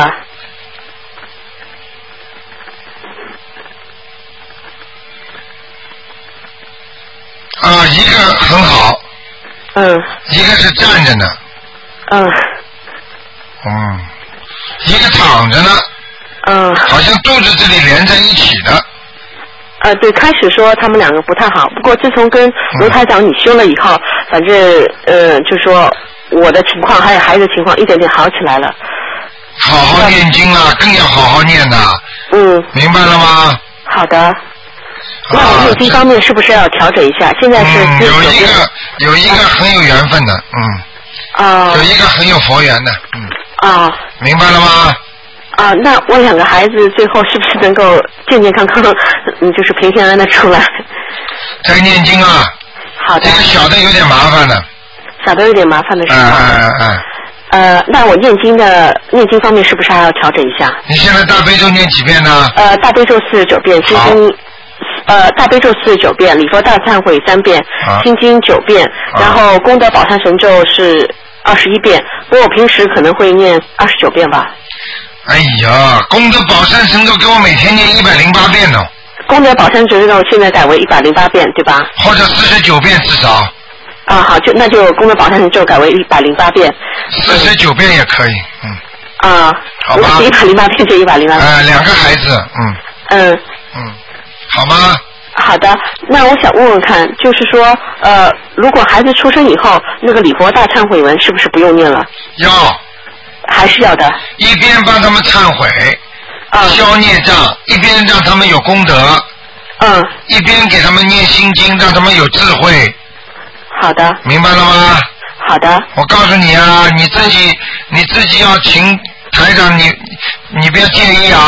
Speaker 1: 啊，一个很好。
Speaker 11: 嗯。
Speaker 1: 一个是站着呢。
Speaker 11: 嗯。
Speaker 1: 嗯。一个躺着呢。
Speaker 11: 嗯。
Speaker 1: 好像肚子这里连在一起的。
Speaker 11: 呃，对，开始说他们两个不太好，不过自从跟卢台长你修了以后，嗯、反正呃，就说我的情况还有孩子情况一点点好起来了。
Speaker 1: 好好念经啊，更要好好念的。
Speaker 11: 嗯。明
Speaker 1: 白了吗？
Speaker 11: 好的。那我念经方面是不是要调整一下？现在是、
Speaker 1: 嗯、有一个有一个很有缘分的，嗯。
Speaker 11: 啊、呃。
Speaker 1: 有一个很有佛缘的，嗯。
Speaker 11: 啊、呃。
Speaker 1: 明白了吗？
Speaker 11: 啊，那我两个孩子最后是不是能够健健康康，嗯，就是平平安安的出来？
Speaker 1: 在念经啊。
Speaker 11: 好的。
Speaker 1: 这个小的有点麻烦的。
Speaker 11: 小的有点麻烦的是吧？
Speaker 1: 嗯嗯嗯。
Speaker 11: 呃，那我念经的念经方面是不是还要调整一下？
Speaker 1: 你现在大悲咒念几遍呢？
Speaker 11: 呃，大悲咒四十九遍，心经，呃，大悲咒四十九遍，礼佛大忏悔三遍，心经九遍，然后功德宝山神咒是二十一遍，不过我平时可能会念二十九遍吧。
Speaker 1: 哎呀，功德宝山神咒给我每天念一百零八遍呢。
Speaker 11: 功德宝山神咒现在改为一百零八遍，对吧？
Speaker 1: 或者四十九遍至少。
Speaker 11: 啊，好，就那就功德宝山神咒改为一百零八遍。
Speaker 1: 四十九遍也可以，嗯。
Speaker 11: 啊。
Speaker 1: 好吧。
Speaker 11: 一百零八遍就一百零八遍。
Speaker 1: 呃，两个孩子，嗯。
Speaker 11: 嗯。
Speaker 1: 嗯，好吗？
Speaker 11: 好的，那我想问问看，就是说，呃，如果孩子出生以后，那个礼佛大忏悔文是不是不用念了？
Speaker 1: 要。
Speaker 11: 还是要的。
Speaker 1: 一边帮他们忏悔，
Speaker 11: 嗯、
Speaker 1: 消孽障，一边让他们有功德。
Speaker 11: 嗯。
Speaker 1: 一边给他们念心经，让他们有智慧。
Speaker 11: 好的。
Speaker 1: 明白了吗？
Speaker 11: 好的。
Speaker 1: 我告诉你啊，你自己你自己要请台长，你你不要介意啊。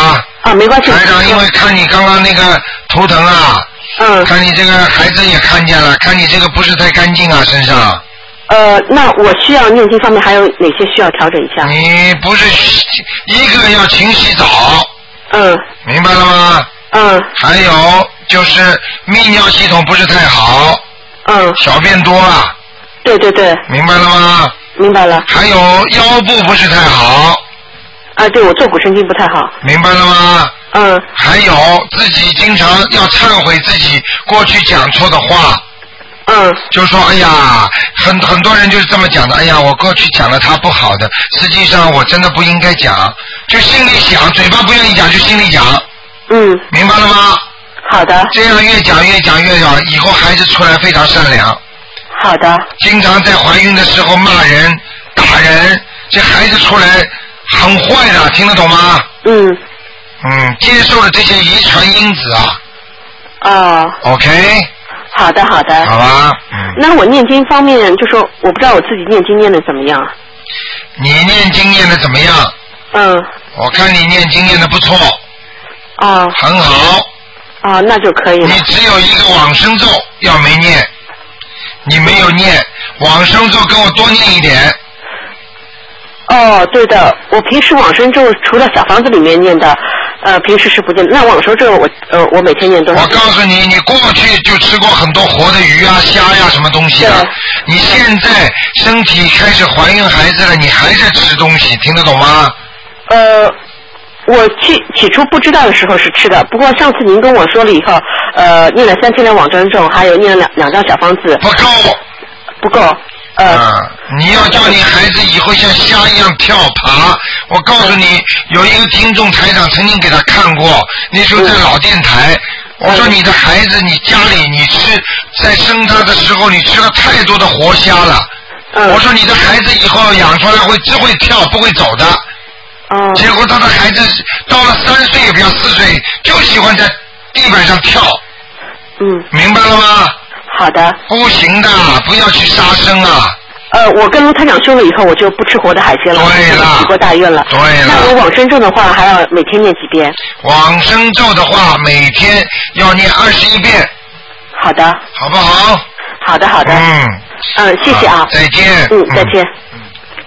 Speaker 11: 啊，没关系。
Speaker 1: 台长，因为看你刚刚那个图腾啊，
Speaker 11: 嗯，
Speaker 1: 看你这个孩子也看见了，看你这个不是太干净啊，身上。
Speaker 11: 呃，那我需要念经方面还有哪些需要调整一下？
Speaker 1: 你不是一个要勤洗澡，
Speaker 11: 嗯，
Speaker 1: 明白了吗？
Speaker 11: 嗯。
Speaker 1: 还有就是泌尿系统不是太好，
Speaker 11: 嗯，
Speaker 1: 小便多啊。
Speaker 11: 对对对。
Speaker 1: 明白了吗？
Speaker 11: 明白了。
Speaker 1: 还有腰部不是太好。
Speaker 11: 啊，对，我坐骨神经不太好。
Speaker 1: 明白了吗？
Speaker 11: 嗯。
Speaker 1: 还有自己经常要忏悔自己过去讲错的话。
Speaker 11: 嗯。
Speaker 1: 就说哎呀，很很多人就是这么讲的，哎呀，我过去讲了他不好的，实际上我真的不应该讲，就心里想，嘴巴不愿意讲，就心里讲。
Speaker 11: 嗯。
Speaker 1: 明白了吗？
Speaker 11: 好的。
Speaker 1: 这样越讲越讲越讲，以后孩子出来非常善良。
Speaker 11: 好的。
Speaker 1: 经常在怀孕的时候骂人、打人，这孩子出来很坏的，听得懂吗？
Speaker 11: 嗯。
Speaker 1: 嗯，接受了这些遗传因子啊。
Speaker 11: 哦。
Speaker 1: OK。
Speaker 11: 好的，好的。
Speaker 1: 好吧。嗯。
Speaker 11: 那我念经方面，就说我不知道我自己念经念的怎么样。
Speaker 1: 你念经念的怎么样？
Speaker 11: 嗯。
Speaker 1: 我看你念经念的不错。
Speaker 11: 哦。
Speaker 1: 很好。
Speaker 11: 哦，那就可以了。
Speaker 1: 你只有一个往生咒要没念，你没有念往生咒，跟我多念一点。
Speaker 11: 哦，对的，我平时往生咒除了小房子里面念的，呃，平时是不念。那往生咒我呃我每天念多少？
Speaker 1: 我告诉你，你过去就吃过很多活的鱼啊、虾呀、什么东西的。你现在身体开始怀孕孩子了，你还在吃东西，听得懂吗？
Speaker 11: 呃，我起起初不知道的时候是吃的，不过上次您跟我说了以后，呃，念了三千的往生咒，还有念了两两张小房子。
Speaker 1: 不够。
Speaker 11: 不够。呃、
Speaker 1: 啊，你要叫你孩子以后像虾一样跳爬。我告诉你，有一个听众台长曾经给他看过，那时候在老电台。我说你的孩子，你家里你吃在生他的时候，你吃了太多的活虾了。我说你的孩子以后养出来会只会跳不会走的。结果他的孩子到了三岁也不要四岁，就喜欢在地板上跳。
Speaker 11: 嗯。
Speaker 1: 明白了吗？
Speaker 11: 好的。
Speaker 1: 不行的，不要去杀生啊。
Speaker 11: 呃，我跟卢台长说了以后，我就不吃活的海鲜了。
Speaker 1: 对了。
Speaker 11: 去过大院了。
Speaker 1: 对了。
Speaker 11: 那我往生咒的话，还要每天念几遍？
Speaker 1: 往生咒的话，每天要念二十一遍。
Speaker 11: 好的。
Speaker 1: 好不好？
Speaker 11: 好的，好的。
Speaker 1: 嗯。
Speaker 11: 嗯，谢谢啊。
Speaker 1: 再见。
Speaker 11: 嗯，再见。
Speaker 1: 嗯。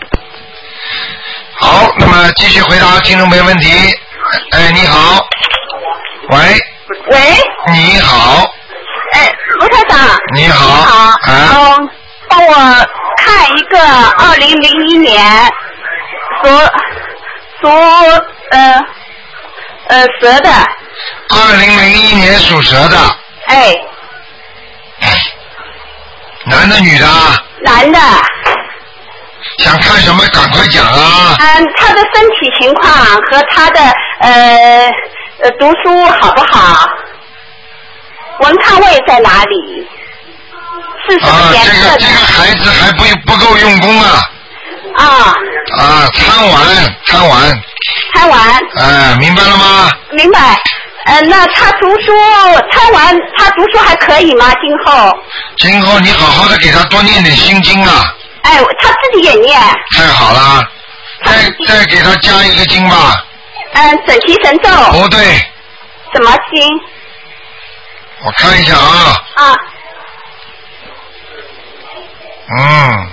Speaker 1: 好，那么继续回答听众朋友问题。哎，你好。喂。
Speaker 12: 喂。
Speaker 1: 你好。
Speaker 12: 哎，卢台长。
Speaker 1: 你好。
Speaker 12: 你好。
Speaker 1: 啊。
Speaker 12: 嗯，帮我看一个二零零一年属属呃呃蛇的。
Speaker 1: 二零零一年属蛇的。
Speaker 12: 哎。
Speaker 1: 男的女的？
Speaker 12: 男的。
Speaker 1: 想看什么？赶快讲啊！
Speaker 12: 嗯，他的身体情况和他的呃呃读书好不好？文昌位在哪里？是什么颜色的？
Speaker 1: 啊，这个这个孩子还不不够用功啊！
Speaker 12: 啊。
Speaker 1: 啊，贪玩，贪玩。
Speaker 12: 贪玩。
Speaker 1: 哎，明白了吗？
Speaker 12: 明白。呃，那他读书贪玩，他读书还可以吗？今后？
Speaker 1: 今后你好好的给他多念点心经啊！
Speaker 12: 哎，他自己也念。
Speaker 1: 太好了，再再给他加一个经吧。
Speaker 12: 嗯，准提神咒。
Speaker 1: 不对。
Speaker 12: 什么经？
Speaker 1: 我看一下啊。
Speaker 12: 啊。
Speaker 1: 嗯。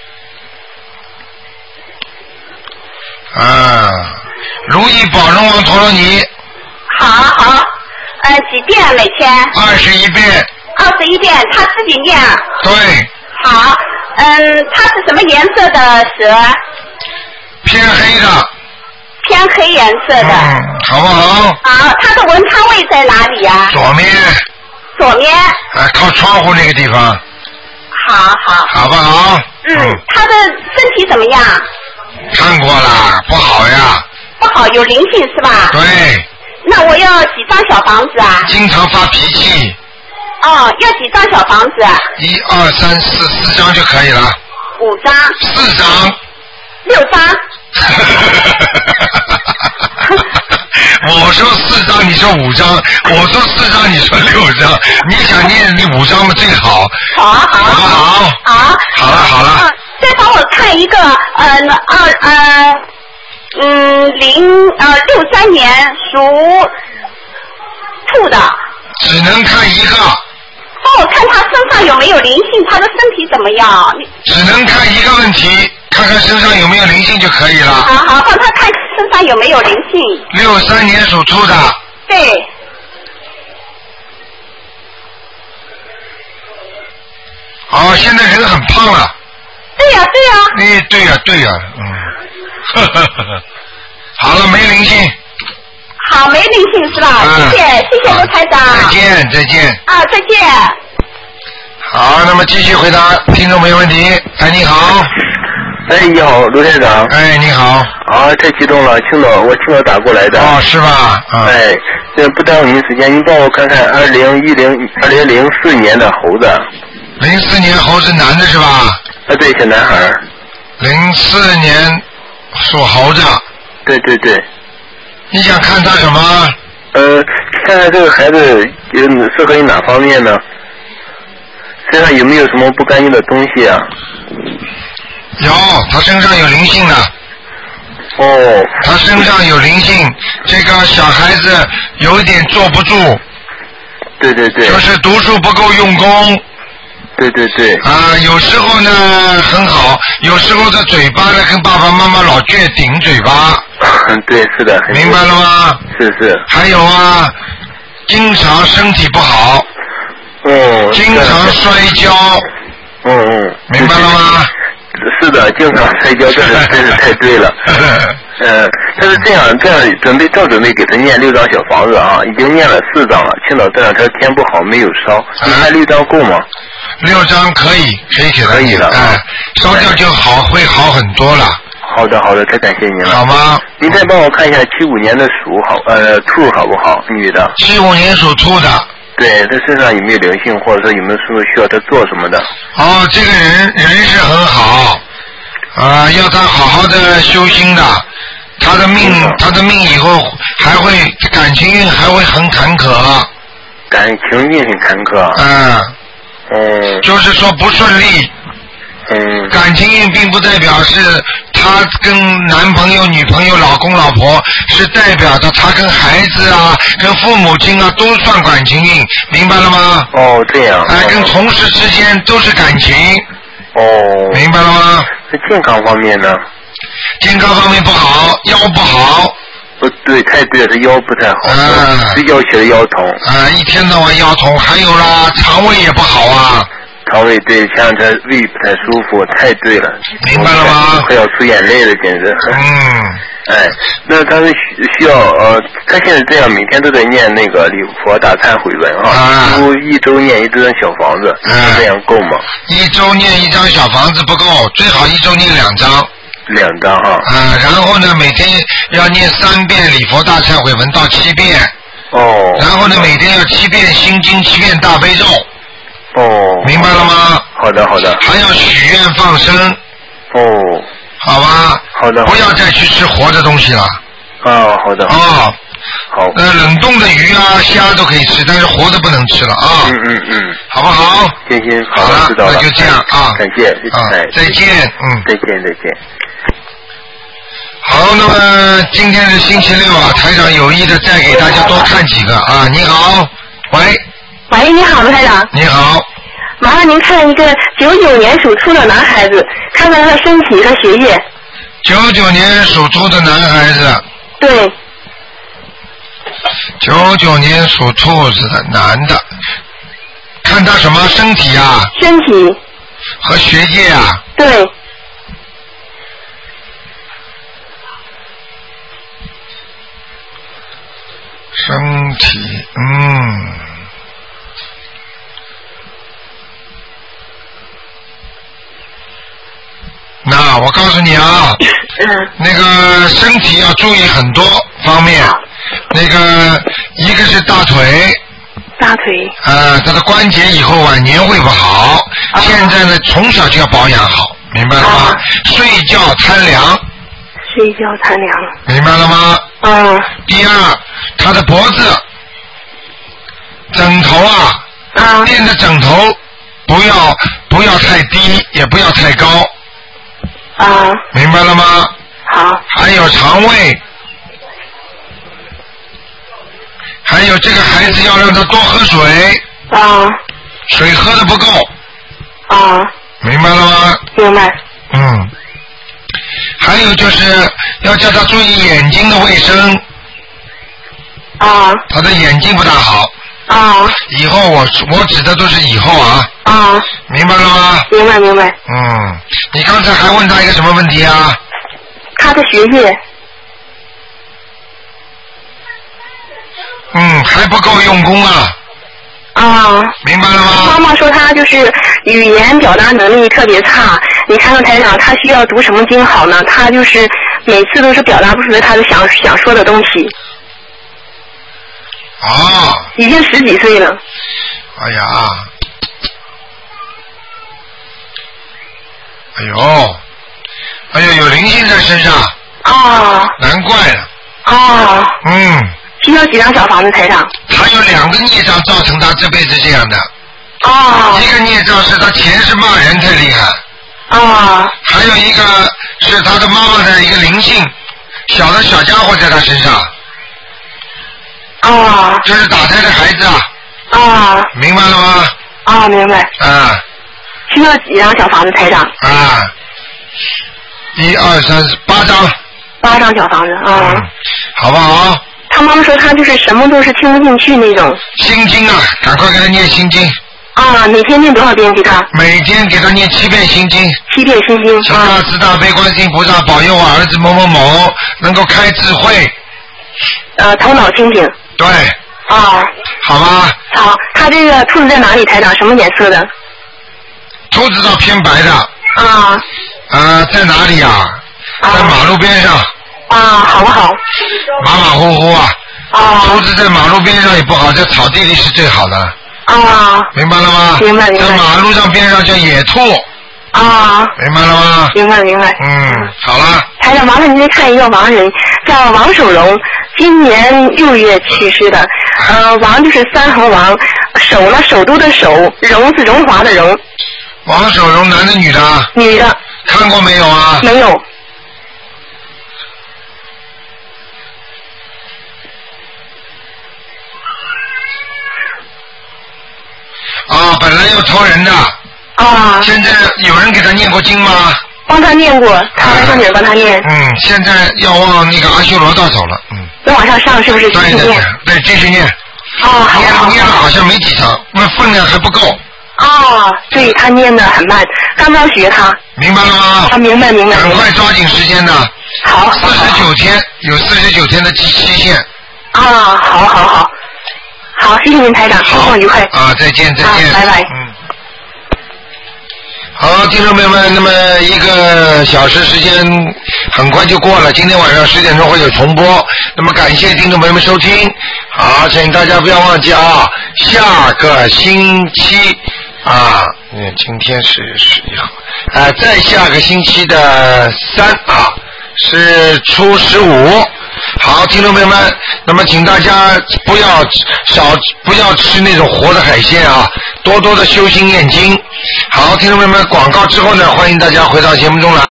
Speaker 1: 啊，如意宝龙王陀罗尼。
Speaker 12: 好好，呃，几遍每天？
Speaker 1: 二十一遍。
Speaker 12: 二十一遍，他自己念。
Speaker 1: 对。
Speaker 12: 好，嗯，它是什么颜色的蛇？
Speaker 1: 偏黑的。
Speaker 12: 偏黑颜色的。
Speaker 1: 嗯，好不好？
Speaker 12: 好，它的文昌位在哪里呀？
Speaker 1: 左面。
Speaker 12: 左面。
Speaker 1: 哎，靠窗户那个地方。
Speaker 12: 好好。
Speaker 1: 好不好？
Speaker 12: 嗯，他的身体怎么样？
Speaker 1: 看过了，不好呀。
Speaker 12: 不好，有灵性是吧？
Speaker 1: 对。
Speaker 12: 那我要几张小房子啊？
Speaker 1: 经常发脾气。
Speaker 12: 哦，要几张小房子啊？
Speaker 1: 一二三四，四张就可以了。
Speaker 12: 五张。
Speaker 1: 四张。
Speaker 12: 六张。
Speaker 1: 我说四张，你说五张；我说四张，你说六张。你想念你五张嘛最好。
Speaker 12: 好啊，好啊，
Speaker 1: 好不好？
Speaker 12: 好。
Speaker 1: 好了好了。
Speaker 12: 再帮我看一个呃二呃嗯，零呃六三年属兔的。
Speaker 1: 只能看一个。
Speaker 12: 哦，看他身上有没有灵性，他的身体怎么样？
Speaker 1: 只能看一个问题，看看身上有没有灵性就可以了。
Speaker 12: 好好，帮他看身上有没有灵性。
Speaker 1: 六三年属兔的。
Speaker 12: 对。
Speaker 1: 哦，现在人很胖了。
Speaker 12: 对呀、啊，对呀、啊。
Speaker 1: 哎，对呀、啊，对呀、啊，嗯。呵呵呵呵。好了，没灵性。
Speaker 12: 好，没灵性是吧？嗯、谢谢，谢谢卢台长。
Speaker 1: 再见，再见。
Speaker 12: 啊，再见。
Speaker 1: 好，那么继续回答听众没问题。哎，你好。
Speaker 13: 哎，你好，卢台长。
Speaker 1: 哎，你好。
Speaker 13: 啊，太激动了，青岛，我青岛打过来的。
Speaker 1: 哦，是吧？
Speaker 13: 啊、哎，这不耽误您时间，您帮我看看二零一零二零零四年的猴子。
Speaker 1: 零四年猴子男的是吧？
Speaker 13: 啊，对，小男孩。
Speaker 1: 零四年属猴子。
Speaker 13: 对对对。
Speaker 1: 你想看他什么？
Speaker 13: 呃，看看这个孩子呃适合于哪方面呢？身上有没有什么不干净的东西啊？
Speaker 1: 有，他身上有灵性的。
Speaker 13: 哦。
Speaker 1: 他身上有灵性，这个小孩子有一点坐不住。
Speaker 13: 对对对。
Speaker 1: 就是读书不够用功。
Speaker 13: 对对对。
Speaker 1: 啊，有时候呢很好，有时候的嘴巴呢跟爸爸妈妈老倔顶嘴巴。
Speaker 13: 嗯，对，是的。
Speaker 1: 明白了吗？
Speaker 13: 是是。
Speaker 1: 还有啊，经常身体不好。
Speaker 13: 哦。
Speaker 1: 经常摔跤。
Speaker 13: 嗯嗯。
Speaker 1: 明白了吗？
Speaker 13: 是的，经常摔跤，这是真是太对了。呃，他是这样，这样准备正准备给他念六张小房子啊，已经念了四张了。青岛这两天天不好，没有烧，你看六张够吗？
Speaker 1: 六张可以，可以给他
Speaker 13: 可以的，
Speaker 1: 哎，烧掉就好，会好很多了。
Speaker 13: 好的，好的，太感谢您了。
Speaker 1: 好吗？
Speaker 13: 您再帮我看一下七五年的鼠好，呃，兔好不好？女的。
Speaker 1: 七五年属兔的。
Speaker 13: 对，他身上有没有灵性，或者说有没有什么需要他做什么的？
Speaker 1: 哦，这个人人是很好，啊、呃，要他好好的修心的。他的命，他的命以后还会感情运还会很坎坷。
Speaker 13: 感情运很坎坷。
Speaker 1: 嗯。
Speaker 13: 嗯。
Speaker 1: 就是说不顺利。
Speaker 13: 嗯。
Speaker 1: 感情运并不代表是他跟男朋友、女朋友、老公、老婆，是代表着他跟孩子啊、跟父母亲啊都算感情运，明白了吗？
Speaker 13: 哦，这样。
Speaker 1: 哎，跟同事之间都是感情。
Speaker 13: 哦。
Speaker 1: 明白了吗？
Speaker 13: 在健康方面呢？
Speaker 1: 健康方面不好，腰不好。
Speaker 13: 不对，太对了，这腰不太好，睡觉起来腰疼。
Speaker 1: 啊，一天到晚腰疼，还有啦，肠胃也不好啊。
Speaker 13: 肠胃对，像他胃不太舒服，太对了。
Speaker 1: 明白了吗？
Speaker 13: 快要出眼泪了，简直。
Speaker 1: 嗯。
Speaker 13: 哎，那他是需需要呃，他现在这样每天都在念那个礼佛大忏悔文啊，几乎一周念一张小房子，
Speaker 1: 啊、
Speaker 13: 这样够吗？
Speaker 1: 一周念一张小房子不够，最好一周念两张。
Speaker 13: 两张哈。
Speaker 1: 啊，然后呢，每天要念三遍礼佛大忏悔文到七遍。
Speaker 13: 哦。
Speaker 1: 然后呢，每天要七遍心经，七遍大悲咒。
Speaker 13: 哦。
Speaker 1: 明白了吗？
Speaker 13: 好的，好的。
Speaker 1: 还要许愿放生。
Speaker 13: 哦。
Speaker 1: 好吧。
Speaker 13: 好的。
Speaker 1: 不要再去吃活的东西了。
Speaker 13: 哦，好的。
Speaker 1: 哦。
Speaker 13: 好。
Speaker 1: 呃，冷冻的鱼啊、虾都可以吃，但是活的不能吃了啊。
Speaker 13: 嗯嗯嗯。
Speaker 1: 好不好？
Speaker 13: 行行，
Speaker 1: 好了，
Speaker 13: 知道了。
Speaker 1: 那就这样啊。
Speaker 13: 感谢。
Speaker 1: 啊，再见。嗯。
Speaker 13: 再见，再见。
Speaker 1: 好，那么今天是星期六啊，台长有意的再给大家多看几个啊。你好，喂。
Speaker 14: 喂，你好，卢台长。
Speaker 1: 你好。
Speaker 14: 麻烦您看一个九九年属兔的男孩子，看看他的身体和学业。
Speaker 1: 九九年属兔的男孩子。
Speaker 14: 对。
Speaker 1: 九九年属兔子的男的，看他什么身体啊？
Speaker 14: 身体。
Speaker 1: 和学业啊？
Speaker 14: 对。
Speaker 1: 身体，嗯，那我告诉你啊，
Speaker 14: 嗯，
Speaker 1: 那个身体要注意很多方面，那个一个是大腿，
Speaker 14: 大腿，
Speaker 1: 呃，他的关节以后晚年会不好，啊、现在呢从小就要保养好，明白了吗？啊、睡觉贪凉，
Speaker 14: 睡觉贪凉，
Speaker 1: 明白了吗？
Speaker 14: 嗯。
Speaker 1: 第二，他的脖子。枕头啊，
Speaker 14: 啊，
Speaker 1: 垫的枕头不要不要太低，也不要太高，
Speaker 14: 啊，
Speaker 1: 明白了吗？
Speaker 14: 好。
Speaker 1: 还还有肠胃，还有这个孩子要让他多喝水。
Speaker 14: 啊。
Speaker 1: 水喝的不够。
Speaker 14: 啊。
Speaker 1: 明白了吗？
Speaker 14: 明白。
Speaker 1: 嗯。还有就是要叫他注意眼睛的卫生。
Speaker 14: 啊。
Speaker 1: 他的眼睛不大好。
Speaker 14: 啊。
Speaker 1: 以后我我指的都是以后啊。
Speaker 14: 啊。
Speaker 1: 明白了吗？
Speaker 14: 明白明白。
Speaker 1: 嗯，你刚才还问他一个什么问题啊？
Speaker 14: 他的学业。
Speaker 1: 嗯，还不够用功啊。
Speaker 14: 啊。
Speaker 1: 明白了吗？
Speaker 14: 妈妈说他就是语言表达能力特别差，你看看台长，他需要读什么经好呢？他就是每次都是表达不出来他的想想说的东西。
Speaker 1: 啊。
Speaker 14: 已经十几岁了。
Speaker 1: 哎呀。哎呦，哎呦，有灵性在身上。
Speaker 14: 啊。
Speaker 1: 难怪了。
Speaker 14: 啊。
Speaker 1: 嗯。
Speaker 14: 需要几张小房子，台长？
Speaker 1: 他有两个孽障造成他这辈子这样的。
Speaker 14: 啊。
Speaker 1: 一个孽障是他前世骂人太厉害。
Speaker 14: 啊。
Speaker 1: 还有一个是他的妈妈的一个灵性，小的小家伙在他身上。
Speaker 14: 啊。
Speaker 1: 就是打胎的孩子啊。
Speaker 14: 啊。
Speaker 1: 明白了吗？
Speaker 14: 啊，明白。
Speaker 1: 啊。
Speaker 14: 需要几张小房子，台长？
Speaker 1: 啊。一二三四，八张。
Speaker 14: 八张小房子啊。
Speaker 1: 嗯，好不好？
Speaker 14: 他妈妈说他就是什么都是听不进去那种。
Speaker 1: 心经啊，赶快给他念心经。
Speaker 14: 啊，每天念多少遍给他？
Speaker 1: 每天给他念七遍心经。
Speaker 14: 七遍心经。
Speaker 1: 请大慈大悲观世音菩萨保佑我儿子某某某能够开智慧。
Speaker 14: 呃，头脑清醒。
Speaker 1: 对。
Speaker 14: 啊。
Speaker 1: 好吧。
Speaker 14: 好，他这个兔子在哪里，台长？什么颜色的？
Speaker 1: 兔子倒偏白的。
Speaker 14: 啊。
Speaker 1: 啊，在哪里啊？在马路边上。
Speaker 14: 啊，好不好？
Speaker 1: 马马虎虎啊。
Speaker 14: 啊。
Speaker 1: 兔子在马路边上也不好，在草地里是最好的。
Speaker 14: 啊。
Speaker 1: 明白了吗？
Speaker 14: 明白明白。
Speaker 1: 在马路上边上叫野兔。
Speaker 14: 啊。
Speaker 1: 明白了吗？
Speaker 14: 明白明白。
Speaker 1: 嗯，好了。
Speaker 14: 台长，麻烦您再看一个亡人，叫王守荣，今年六月去世的。呃，王就是三横王，首呢首都的首，荣是荣华的荣。
Speaker 1: 王守荣，男的女的？
Speaker 14: 女的。
Speaker 1: 看过没有啊？
Speaker 14: 没有。
Speaker 1: 啊，本来要投人的。
Speaker 14: 啊。
Speaker 1: 现在有人给他念过经吗？
Speaker 14: 帮他念过，他外甥女帮他念。
Speaker 1: 嗯，现在要往那个阿修罗道走了，嗯。
Speaker 14: 要往上上是不是？
Speaker 1: 对对对，对，继续念。
Speaker 14: 哦，好好。
Speaker 1: 念了好像没几张，那分量还不够。
Speaker 14: 哦，对他念的很慢，刚刚学他。
Speaker 1: 明白了吗？
Speaker 14: 啊，明白明白。
Speaker 1: 赶快抓紧时间的。
Speaker 14: 好。
Speaker 1: 四十九天，有四十九天的期限。
Speaker 14: 啊，好好好。好，谢谢您台长，生活愉快。
Speaker 1: 啊，再见再见。
Speaker 14: 拜拜。
Speaker 1: 嗯。好，听众朋友们，那么一个小时时间很快就过了，今天晚上十点钟会有重播。那么感谢听众朋友们收听。好，请大家不要忘记啊，下个星期啊，嗯，今天是十一号，啊，在下个星期的三啊，是初十五。好，听众朋友们，那么请大家不要少不要吃那种活的海鲜啊，多多的修心念经。好，听众朋友们，广告之后呢，欢迎大家回到节目中来。